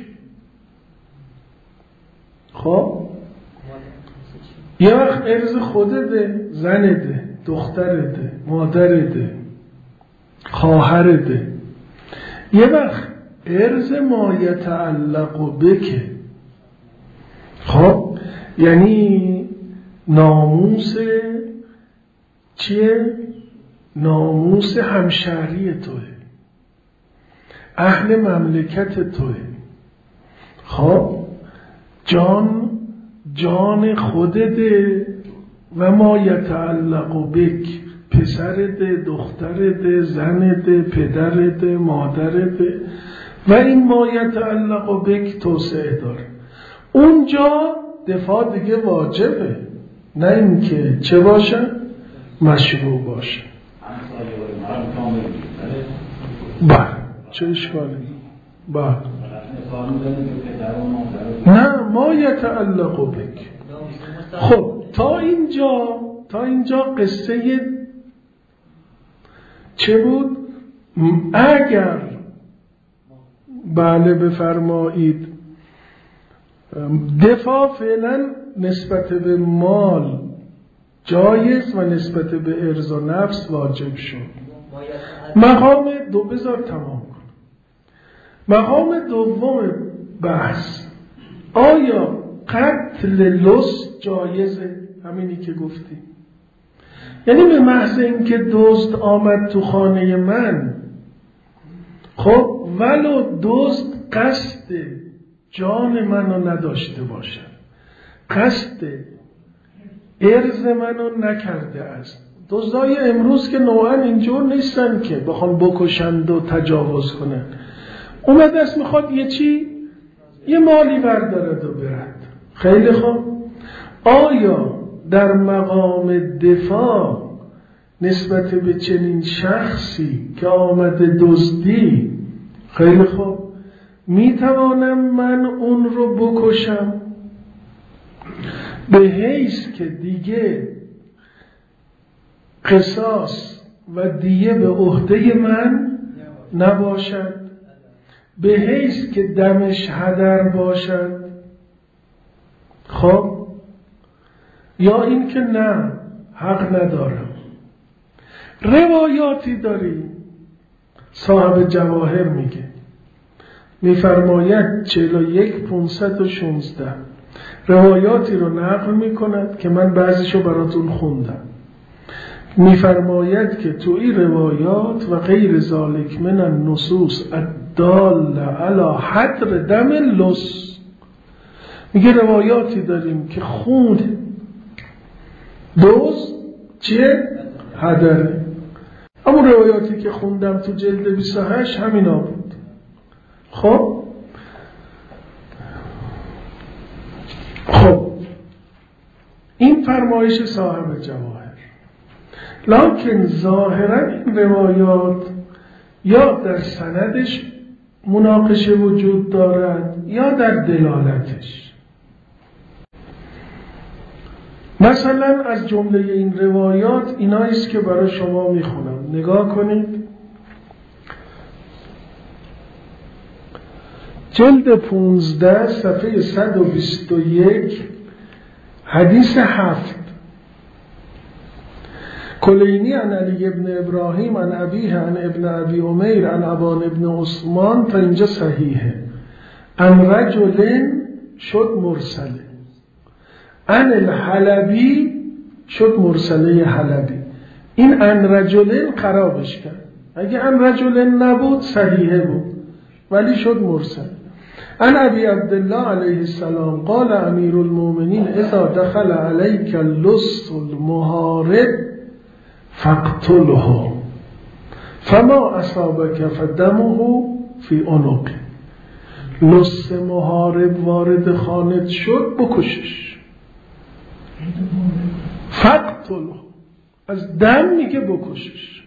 خب یه وقت ارز خودته، زنته، دخترته، مادرته، خواهرته. یه وقت ارز ما یتعلق بک، خب یعنی ناموس چیه؟ ناموس همشهری توه، اهل مملکت توه. خب جان خودت و ما یتعلق بک، پسرت، دخترت، زنت، پدرت، مادرت و این ما یتعلق بک توسعه داره. اونجا دفاع دیگه واجبه، نه اینکه چه باشه؟ مشروع باشه. بله چه اشکالی؟ بله نه ما یتعلق بک. خب تا اینجا قصه چه بود؟ اگر بله بفرمایید دفاع فعلا نسبت به مال جایز و نسبت به ارض و نفس واجب شد. مقام بذار تمام کن. مقام دوم بحث، آیا قتل لص جایزه؟ همینی که گفتی، یعنی به محض اینکه دزد آمد تو خانه من، خب ولو دزد قصد جان منو نداشته باشه، قصد ارز منو نکرده است. دزدای امروز که نوعا اینجور نیستن که بخوان بکشند و تجاوز کنن. اومده است میخواد یه مالی بردارد و برد. خیلی خوب، آیا در مقام دفاع نسبت به چنین شخصی که آمده دزدی، خیلی خوب، میتوانم من اون رو بکشم به حیث که دیگه قصاص و دیه به عهده من نباشد، به حیث که دمش هدر باشد؟ خب یا این که نه حق ندارم. روایاتی داریم، صاحب جواهر میفرماید 41,516 روایاتی رو نقل میکند که من بعضیشو براتون خوندم. میفرماید که تو این روایات و غیر ذالک من النصوص الدال علی حدر دم لص، میگه روایاتی داریم که خون دوز چیه؟ هدره. اما روایاتی که خوندم تو جلد 28 همینا بود. خب این فرمایش صاحب جواهر، لکن ظاهرا این روایات یا در سندش مناقشه وجود دارد یا در دلالتش. مثلا از جمله این روایات ایناییست که برای شما میخونم، نگاه کنید. جلد 15 صفحه 121 حدیث 7، کلینی عن علی ابن ابراهیم عن ابیه عن ابن ابی عمیر عن ابان ابن عثمان، تا اینجا صحیحه. عن رجل شد مرسله، عن الحلبی شد مرسله حلبی. این عن رجل خرابش کرد، اگه عن رجل نبود صحیحه بود ولی شد مرسل. عن ابی عبدالله علیه السلام قال امیر المؤمنین اذا دخل علیک اللص المحارب فاقتله فما اصابک فدمه فی عنقه. لص محارب وارد خانت شد بکشش. فاقتله از دم میگه بکشش.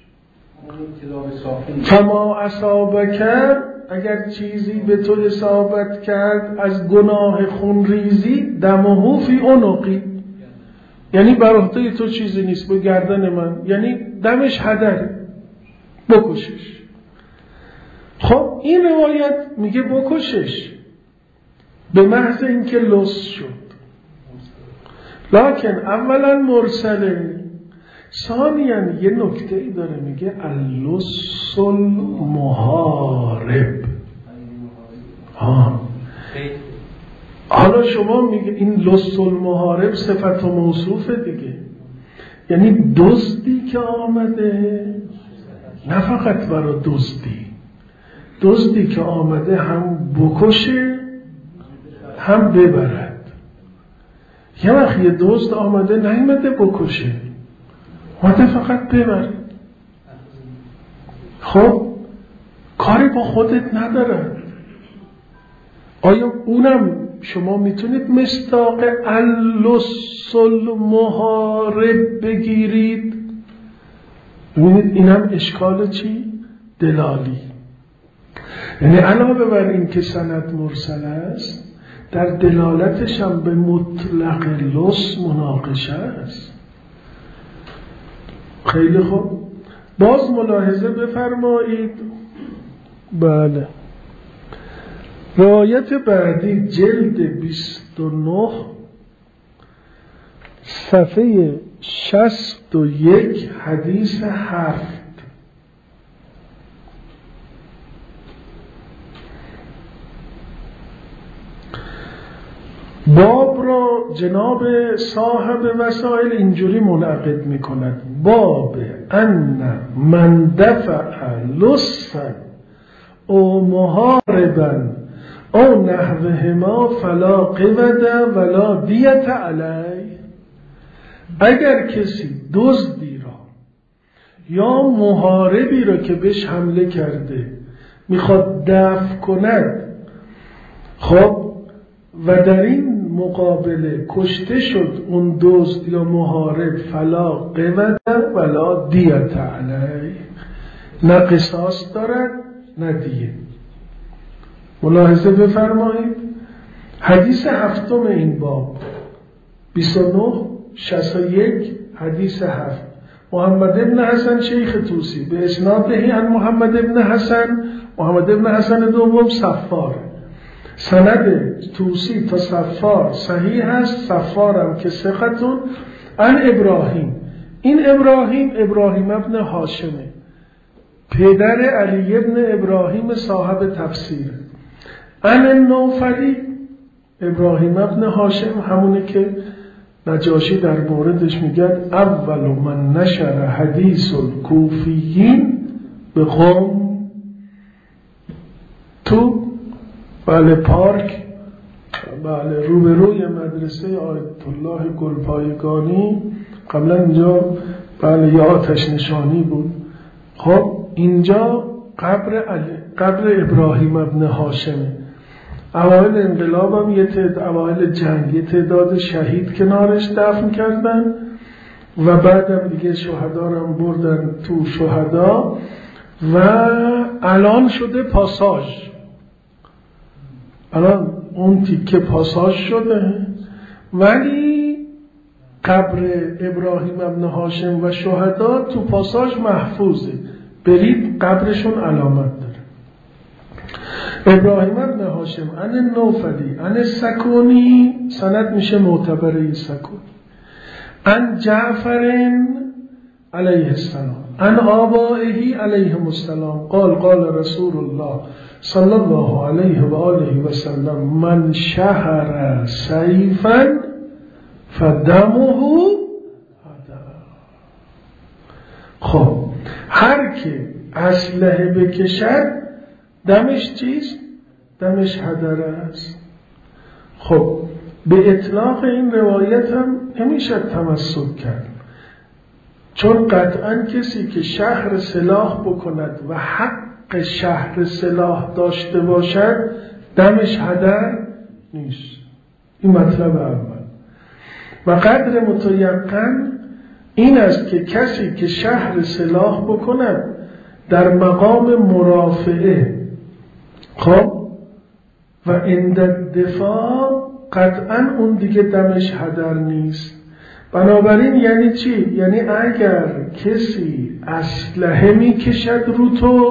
فما اصابک اگر چیزی به تو اصابت کرد از گناه خونریزی دمه فی عنقی، یعنی بر عهده تو چیزی نیست، به گردن من، یعنی دمش هدره، بکشش. خب این روایت میگه بکشش به محض اینکه لص شد، لکن اولا مرسله، ثانیاً یه نکته ای داره، میگه اللص المحارب. حالا شما میگه این لص المحارب صفت و موصوفه دیگه، یعنی دزدی که آمده نه فقط برای دزدی که آمده هم بکشه هم ببرد. یه وقت یه دزد آمده نیامده بکشه، آمده فقط ببرد. خب کاری با خودت نداره. آیا اونم شما میتونید مصداق اللص المحارب بگیرید؟ ببینید اینم اشکال چی؟ دلالی. یعنی علاوه بر این که سند مرسل است، در دلالتش هم به مطلق لص مناقشه است. خیلی خوب، باز ملاحظه بفرمایید. بله، روایت بعدی جلد 29 صفحه 61 حدیث 7. باب را جناب صاحب وسائل اینجوری منعقد می کند: باب ان من دفع لصا او محاربا او نحوهما فلا قود ولا دیت علی. اگر کسی دزدی را یا محاربی را که بهش حمله کرده میخواد دفع کند، خب و در این مقابله کشته شد اون دزد یا محارب، فلا قود ولا دیت علی، نه قصاص دارد نه دیه. ملاحظه بفرمایید. حدیث هفتم این باب 2961 حدیث 7. محمد ابن حسن شیخ توسی به اسناده عن محمد ابن حسن، محمد ابن حسن دوم صفار. سند توسی تا صفار صحیح است. صفارم که ثقتون عن ابراهیم. این ابراهیم ابن هاشمه، پدر علی ابن ابراهیم صاحب تفسیر. عن النوفلی، ابراهیم ابن هاشم همونه که نجاشی در موردش میگه اول من نشر حدیث الکوفیین به قوم تو پارک، روبروی مدرسه آیت الله گلپایگانی. قبلا اینجا یه آتش نشانی بود. خب اینجا قبر ابراهیم ابن هاشمه. اوایل انقلاب هم اوایل جنگ یه تعداد شهید کنارش دفن کردن و بعدم دیگه شهدا رو هم بردن تو شهدا و الان شده پاساژ. الان اون تیکه پاساژ شده، ولی قبر ابراهیم ابن هاشم و شهدا تو پاساژ محفوظه. برید قبرشون علامت داره. ابراهیم ابن هاشم عن النوفلی عن السکونی، سند میشه معتبره سکونی، عن جعفر علیه السلام عن آبائه علیهم السلام قال قال رسول الله صلی الله علیه و آله و سلم من شهر سیفا فدمه. خب هر که اسلحه بکشد دمش چیست؟ دمش هدر است. خب به اطلاق این روایت هم نمیشه تمسک کرد، چون قطعا کسی که شهر سلاح بکند و حق شهر سلاح داشته باشد دمش هدر نیست. این مطلب اول. و قدر متیقن این است که کسی که شهر سلاح بکند در مقام مرافعه، خب و عند دفاع، قطعا اون دیگه دمش هدر نیست. بنابراین یعنی چی؟ یعنی اگر کسی اسلحه میکشد رو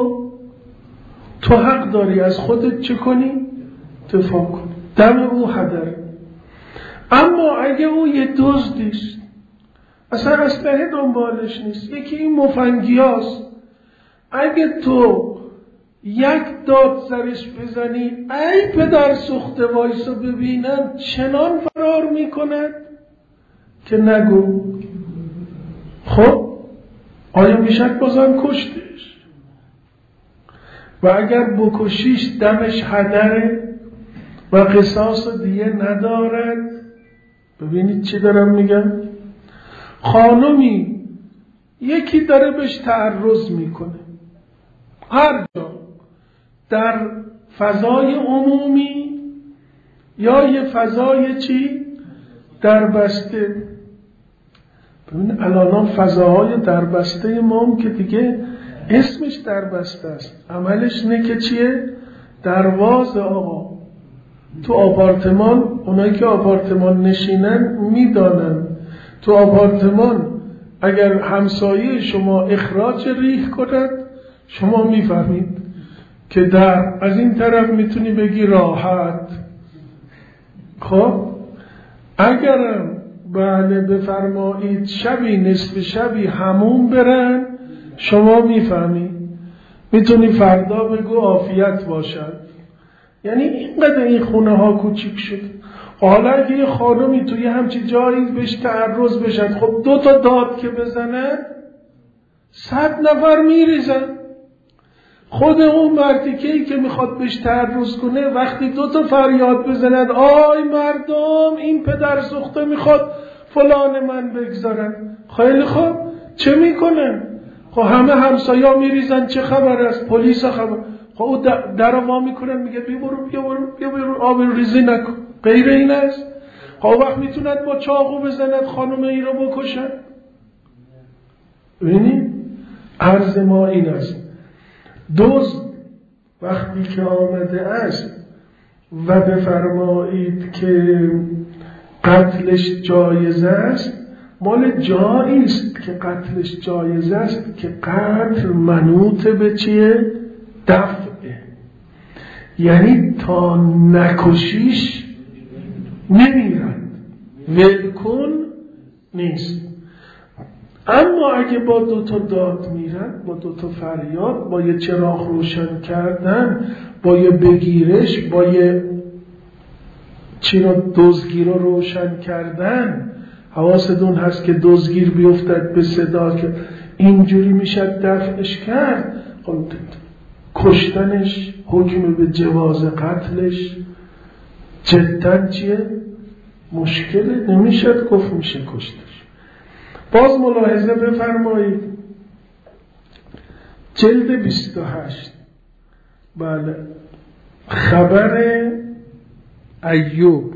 تو حق داری از خودت چه کنی؟ دفاع کنی. دم او هدر. اما اگه او یه دزدیست، اصلا اسلحه دنبالش نیست، یکی این مفنگیاست، اگه تو یک داد سرش بزنی ای پدر سوخته وایسو ببینن چنان فرار میکند که نگو. خب آیا میشد بازم کشتش؟ و اگر بکشیش دمش هدره و قصاص دیگه ندارد. ببینید چی دارم میگم. خانمی یکی داره بهش تعرض میکنه هر جا، در فضای عمومی یا یه فضای چی؟ در بسته. ببین الان فضاهای در بسته ما که دیگه اسمش در بسته است، عملش نه که چیه؟ درواز. آقا تو آپارتمان، اونایی که آپارتمان نشینن میدانن، تو آپارتمان اگر همسایه شما اخراج ریح کند شما میفهمید که در از این طرف میتونی بگی راحت. خب اگرم بله بفرمایید شبی نصف شبی حموم برن شما میفهمی، میتونی فردا بگو عافیت باشد. یعنی اینقدر این خونه ها کوچیک شد. حالا اگه یه خانمی توی همچی جایی بهش تعرض بشد، خب 2 تا داد که بزنن 100 نفر میریزن. خود اون مرتیکه‌ای که میخواد بهش تعرض کنه وقتی 2 تا فریاد بزند آی مردم این پدر سوخته میخواد فلان من بگذارن، خیلی خوب چه میکنن؟ خب همه همسایا میریزن چه خبر است؟ پلیس خبر. خب او در وا میکنن میگه بیا برو آب ریزی نکن، غیر این است. خب وقت میتونن با چاقو بزنن خانم این رو بکشن. ببینید عرض ما این است، دزد وقتی که آمده است و بفرمایید که قتلش جایز است، مال جایی است که قتلش جایز است که قتل منوط به چیه؟ دفعه. یعنی تا نکشیش نمیرند، ولکن نیست. اما اگه با 2 تا داد میرن، با 2 تا فریاد، با یه چراغ روشن کردن، با یه بگیرش، با یه دزدگیر رو روشن کردن، حواستون هست که دزدگیر بیفتد به صدا که اینجوری میشه دفعش کرد، کشتنش حکم به جواز قتلش جدا چیه؟ مشکله، نمیشد گفت میشه کشتش. باز ملاحظه بفرمایید جلد 28 بله خبر ایوب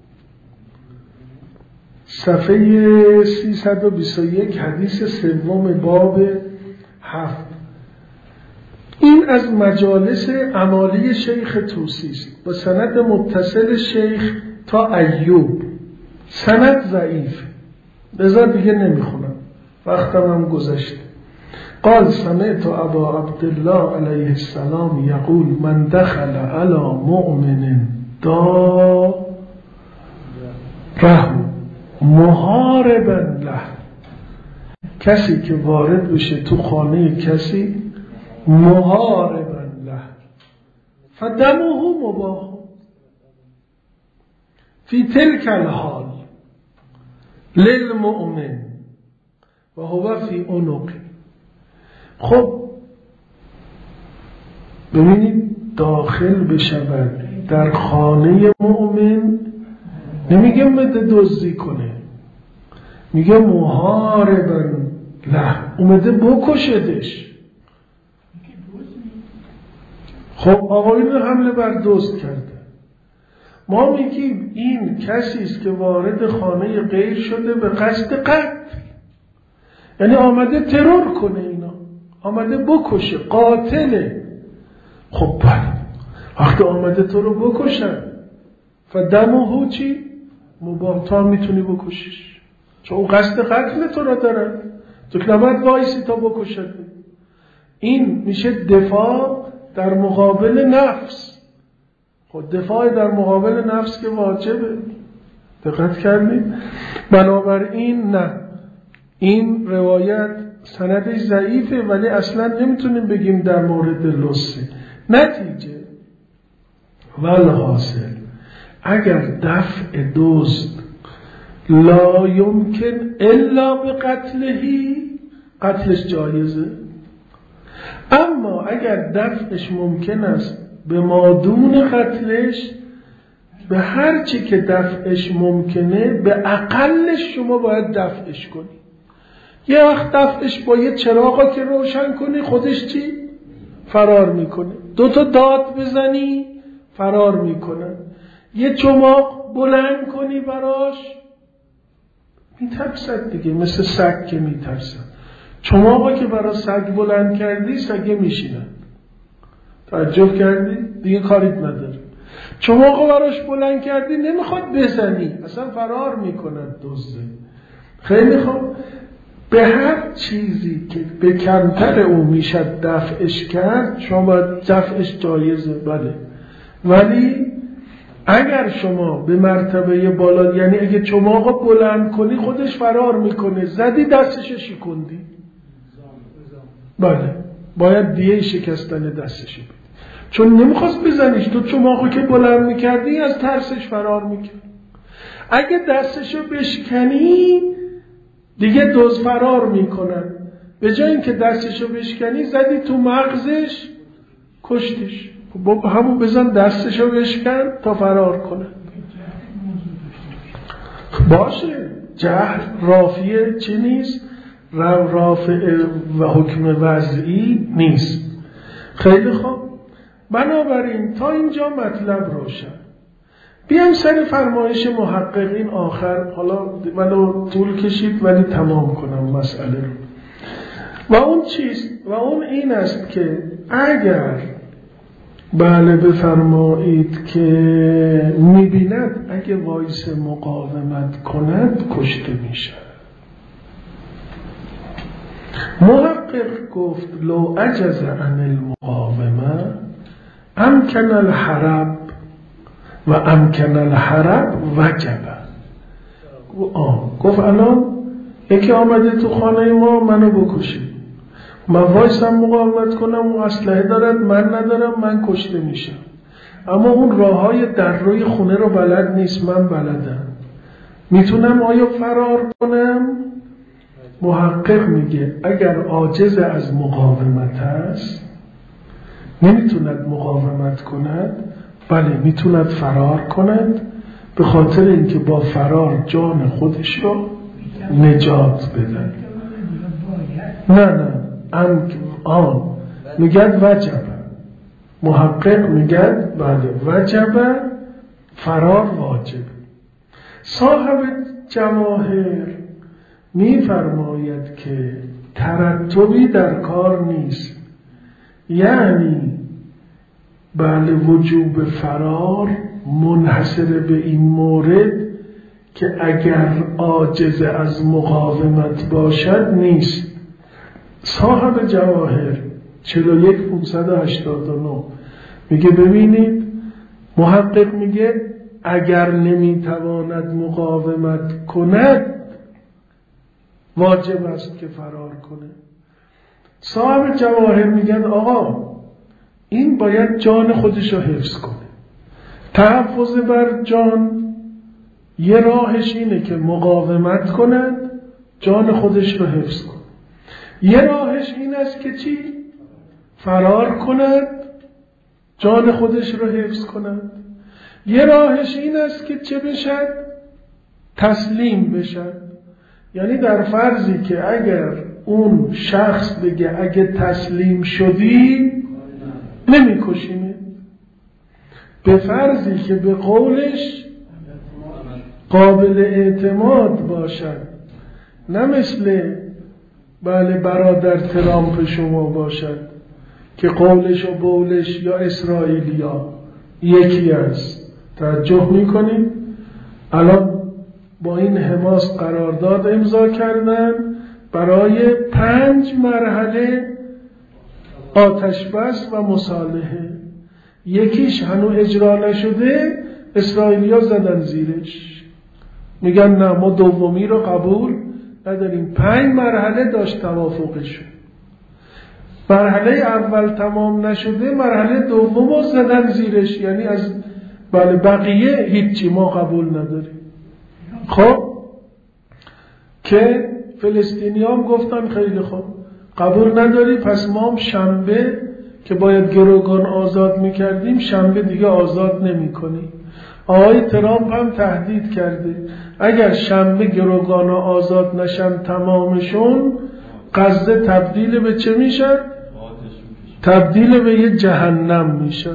صفحه 321 حدیث 3 باب 7. این از مجالس عمالی شیخ طوسی است با سند متصل شیخ تا ایوب. سند ضعیف، لذا دیگه نمیخونم، وقتم هم گذشته. قال سمعت ابا عبدالله علیه السلام یقول من دخل علی مؤمن داره محاربا له، کسی که وارد بشه تو خانه کسی محاربا له فدمه مباح فی تلک الحال للمؤمن و هو فی عنقه. خب ببینید داخل بشود در خانه مؤمن، نمیگه مده دزدی کنه، میگه محاربا له، اومده بکشدش. خب آقایون حمله بر دزد کرده. ما میگیم این کسی است که وارد خانه غیر شده به قصد قتل، یعنی آمده ترور کنه، اینا آمده بکشه، قاتله. خب وقتی آمده تو رو بکشن فدمه چی؟ مباح، تا میتونی بکشیش چون اون قصد قتل تو را دارن، تو که نباید وایسی تا بکشد. این میشه دفاع در مقابل نفس. خود دفاع در مقابل نفس که واجبه، دقت کردید؟ بنابراین نه، این روایت سندش ضعیفه، ولی اصلا نمیتونیم بگیم در مورد لصه. نتیجه والحاصل اگر دفع دزد لا یمکن الا به قتلش جایزه، اما اگر دفعش ممکن است به مادون قتلش، به هر چی که دفعش ممکنه به اقلش شما باید دفعش کنی. یه وقت دفعش با یه چراغا که روشن کنی خودش چی؟ فرار میکنه. 2 تا داد بزنی فرار میکنه. یه چماق بلند کنی براش میترسد دیگه، مثل سگ که میترسد. چماقا که برای سگ بلند کردی سگه میشینن. تعجب کردی؟ دیگه کاریت نداره. چماقا براش بلند کردی نمیخواد بزنی، اصلا فرار میکنن دزده. خیلی خوب، به هر چیزی که به کمتر او میشه دفعش کرد شما باید دفعش جایزه، بله. ولی اگر شما به مرتبه بالا، یعنی اگه چماقا بلند کنی خودش فرار میکنه، زدی دستش شکوندی، بله باید دیه شکستن دستش بدی، چون نمیخواست بزنیش. تو چماقو که بلند میکردی از ترسش فرار میکرد. اگه دستشو بشکنی دیگه دزد فرار میکنن. به جای اینکه دستشو بشکنی زدی تو مغزش کشتش. همون بزن دستشو بشکن تا فرار کنه. باشه، جهل رافعه چی نیست؟ رافع و حکم وضعی نیست. خیلی خوب، بنابراین تا اینجا مطلب روشن. بیام سر فرمایش محققین آخر، حالا ولو طول کشید ولی تمام کنم مسئله رو. و اون چیست؟ و اون این است که اگر بله بفرمایید که میبیند اگه وایس مقاومت کند کشته میشه. محقق گفت لو عجز عن المقاومه امکن الحرب و امکن الحرب وجبه. گفت الان یکی آمده تو خانه ما منو بکشه، من وایسم مقاومت کنم، اون اسلحه دارد من ندارم، من کشته میشم. اما اون راههای در روی خونه رو بلد نیست، من بلدم. میتونم آیا فرار کنم؟ محقق میگه اگر عاجز از مقاومت است، نمیتوند مقاومت کند، بله میتوند فرار کند، به خاطر اینکه با فرار جان خودش رو نجات بده. نه میگن وجبه. محقق میگن بله وجبه، فرار واجب. صاحب جواهر میفرماید که ترتبی در کار نیست، یعنی بله وجوب فرار منحصر به این مورد که اگر عاجز از مقاومت باشد نیست. صاحب جواهر 41589 میگه ببینید، محقق میگه اگر نمیتواند مقاومت کند واجب است که فرار کنه. صاحب جواهر میگن آقا این باید جان خودش رو حفظ کنه. تحفظ بر جان یه راهش اینه که مقاومت کند، جان خودش رو حفظ کنه. یه راهش این است که چی؟ فرار کند، جان خودش رو حفظ کند. یه راهش این است که چه بشد؟ تسلیم بشد. یعنی در فرضی که اگر اون شخص بگه اگه تسلیم شدی نمیکشیمه، به فرضی که به قولش قابل اعتماد باشد، نه مثل بله برادر ترامپ شما باشد که قولش و بولش یا اسرائیلیا یکی است. توجه میکنید الان با این حماس قرارداد امضا کردن برای 5 مرحله آتش بس و مصالحه. یکیش هنوز اجرا نشده، اسرائیلیا زدن زیرش، میگن نه ما دومی رو قبول نداریم. 5 مرحله داشت توافقشون. مرحله اول تمام نشده، مرحله دوم رو زدن زیرش، یعنی از بقیه هیچی ما قبول نداریم. خب که فلسطینی هم گفتن خیلی خوب قبول نداری، پس ما هم شنبه که باید گروگان آزاد میکردیم شنبه دیگه آزاد نمی کنیم. آقای ترامپ هم تهدید کرده اگر شنبه گروگان آزاد نشن تمامشون، غزه تبدیل به چه میشن؟ تبدیل به یه جهنم میشن.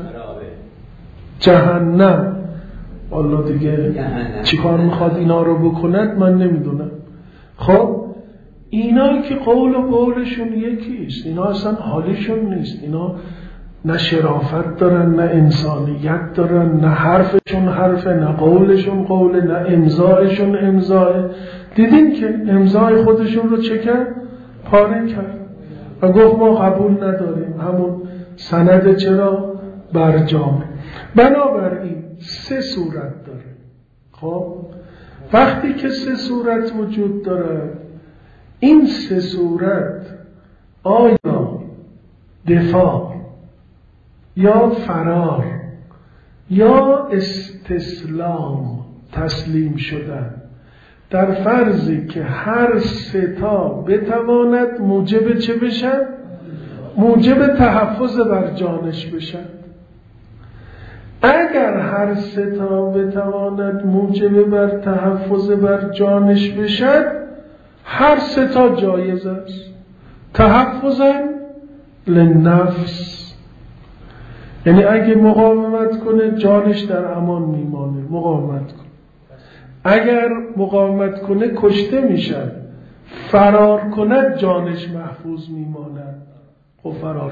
جهنم. والله دیگه چی کار میخواد اینا رو بکند من نمیدونم. خب اینا که قول و قولشون یکیست، اینا اصلا حالشون نیست، اینا نه شرافت دارن، نه انسانیت دارن، نه حرفشون حرفه، نه قولشون قوله، نه امضایشون امضاه. دیدین که امضای خودشون رو چه کرد؟ پاره کرد و گفت ما قبول نداریم، همون سند چرا؟ برجام. بنابراین 3 صورت داره. خب وقتی که 3 صورت وجود داره، این 3 صورت آیا دفاع یا فرار یا استسلام تسلیم شدن، در فرضی که هر 3 تا بتواند موجب چه بشن؟ موجب تحفظ بر جانش بشن. اگر هر 3 تا بتواند موجب بر تحفظ بر جانش بشن، هر 3 تا جایز است. تحفظاً للنفس، یعنی اگه مقاومت کنه جانش در امان میمانه، مقاومت کنه. اگر مقاومت کنه کشته میشن. فرار کنه جانش محفوظ میمانه. خب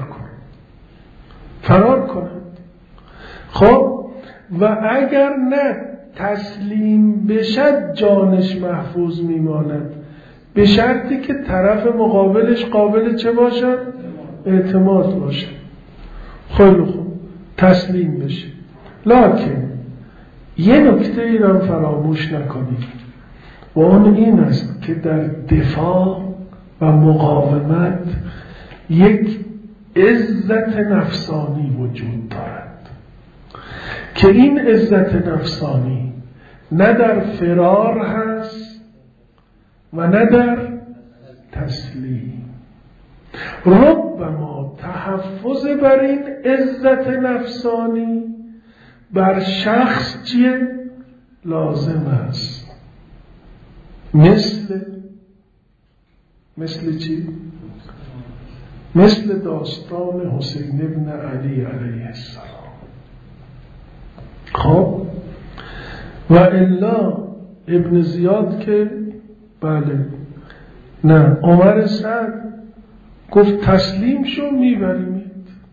فرار کنه. خب و اگر نه تسلیم بشد جانش محفوظ میماند، به شرطی که طرف مقابلش قابل چه باشد؟ اعتماد باشد. خیلی خوب تسلیم بشه. لکن یه نکته ای را فراموش نکنید و اون این است که در دفاع و مقاومت یک عزت نفسانی وجود دارد که این عزت نفسانی نه در فرار هست و نه در تسلیم. ربما تحفظ بر این عزت نفسانی بر شخص چیه؟ لازم است. مثل چی؟ مثل داستان حسین ابن علی علیه السلام. خب و الا ابن زیاد که بله نه، عمر سعد گفت تسلیم شو میبریمت.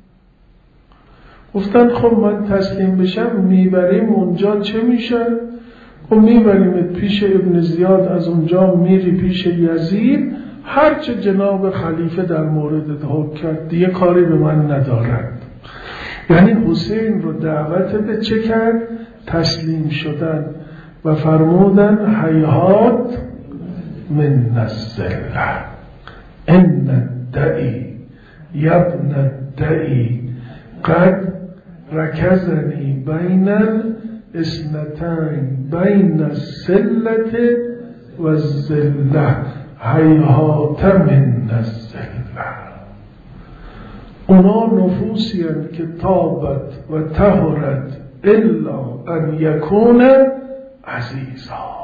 گفتن خب من تسلیم بشم میبریم اونجا چه میشه؟ خب میبریمت پیش ابن زیاد، از اونجا میری پیش یزید، هرچه جناب خلیفه در موردت حکم کرد دیگه کاری به من ندارد. یعنی حسین رو دعوت به چه کرد؟ تسلیم شدن و فرمودن هیهات من الذله ان الدعی یبن الدعی قد رکزنی بین الاثنتین بین السلة و الذله هیهات من الذله. اونا نفوسی هستند که تابت و طهرت الا ان یکون عزیزا.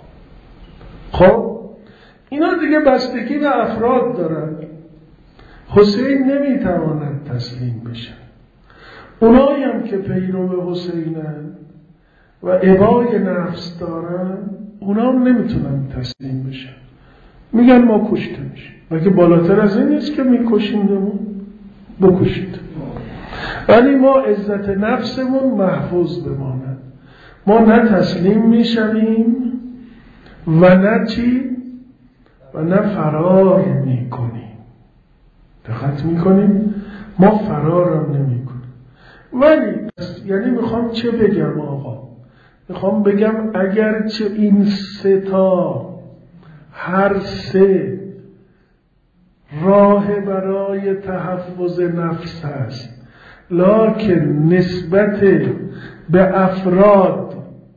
خب اینا دیگه بستگی به افراد دارن. حسین نمیتواند تسلیم بشن. اونایی هم که پیرو حسینن و ابای نفس دارن اونا هم نمیتونن تسلیم بشن. میگن ما کشته میشیم. مگه بالاتر از این نیست که میکشیندمون؟ بکشید. ولی ما عزت نفسمون محفوظ بماند. ما نه تسلیم میشویم و نه چی؟ و نه فرار میکنیم. دقت میکنیم؟ ما فرارم نمیکنیم. ولی یعنی میخوام چه بگم آقا؟ میخوام بگم اگرچه این 3 تا هر 3 راه برای تحفظ نفس هست، لکن نسبت به افراد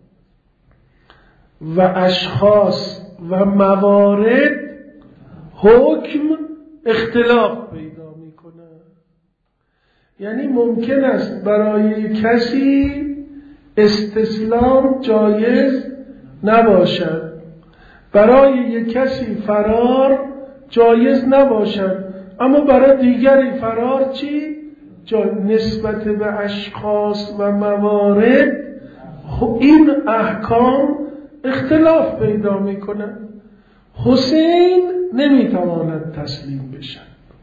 و اشخاص و موارد حکم اختلاف پیدا میکنه. یعنی ممکن است برای کسی استسلام جایز نباشد، برای یک کسی فرار جایز نباشد، اما برای دیگری فرار چی؟ نسبت به اشخاص و موارد این احکام اختلاف پیدا میکنه. حسین نمیتواند تسلیم بشد،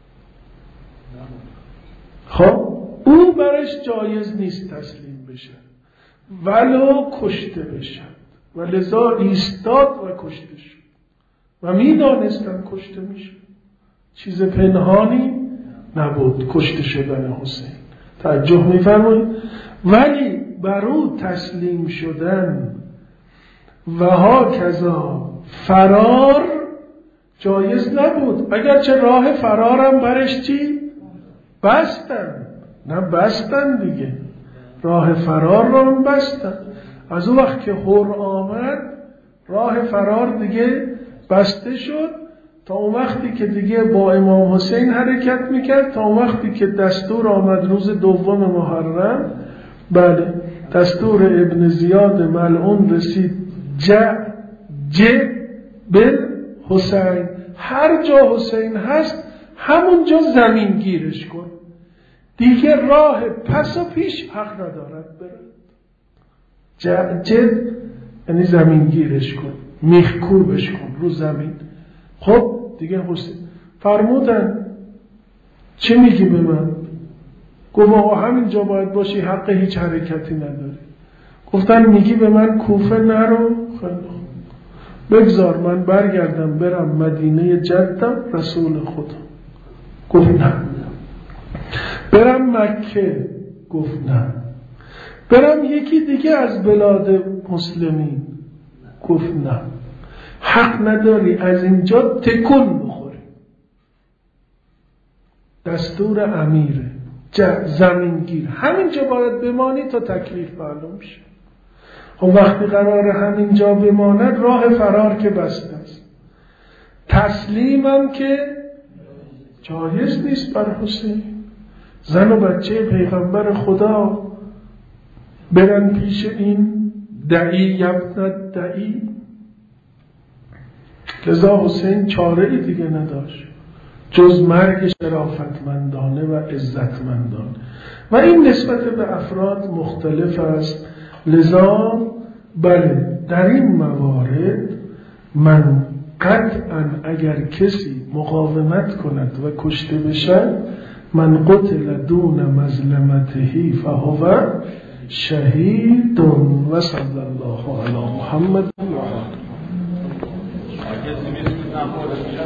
خب او برش جایز نیست تسلیم بشه ولو کشته بشد، و لذا ایستاد و کشته شد و میدانستن کشته میشه، چیز پنهانی نبود کشته شدن حسین. توجه میفرمایید؟ ولی بر او تسلیم شدن و هاکذا فرار جایز نبود، اگرچه راه فرارم برش چی؟ بستن. نه بستن دیگه، راه فرار را هم بستن. از اون وقت که حر آمد راه فرار دیگه بسته شد، تا اون وقتی که دیگه با امام حسین حرکت میکرد، تا اون وقتی که دستور آمد روز دوم محرم، بله دستور ابن زیاد ملعون رسید بل حسین، هر جا حسین هست همونجا زمین گیرش کن، دیگه راه پس و پیش حق ندارد برد. جد یعنی زمین گیرش کن، میخکوبش کن رو زمین. خب دیگه حسین فرمودن چه میگی به من؟ گفت آقا همینجا باید باشی، حق هیچ حرکتی نداری. گفتن میگی به من کوفه نرو؟ بگذار من برگردم برم مدینه جدم رسول خدا. گفت نه. برم مکه؟ گفت نه. برم یکی دیگه از بلاد مسلمین؟ گفت نه. حق نداری از اینجا تکون بخوری، دستور امیره، زمینگیر، همینجا باید بمانی تا تکلیف معلوم شه. خب وقتی قراره همینجا بماند راه فرار که بسته است، تسلیمم که جایز نیست بر حسین. زن و بچه پیغمبر خدا برن پیش این دعی یبنت دعی، لذا حسین چاره ای دیگه نداشت جز مرگ شرافتمندانه و عزتمندانه، و این نسبت به افراد مختلف است. لذا بله در این موارد من قطعا اگر کسی مقاومت کند و کشته بشد، من قتل دون مظلمته فهو شهید و صلی الله علی محمد و آله.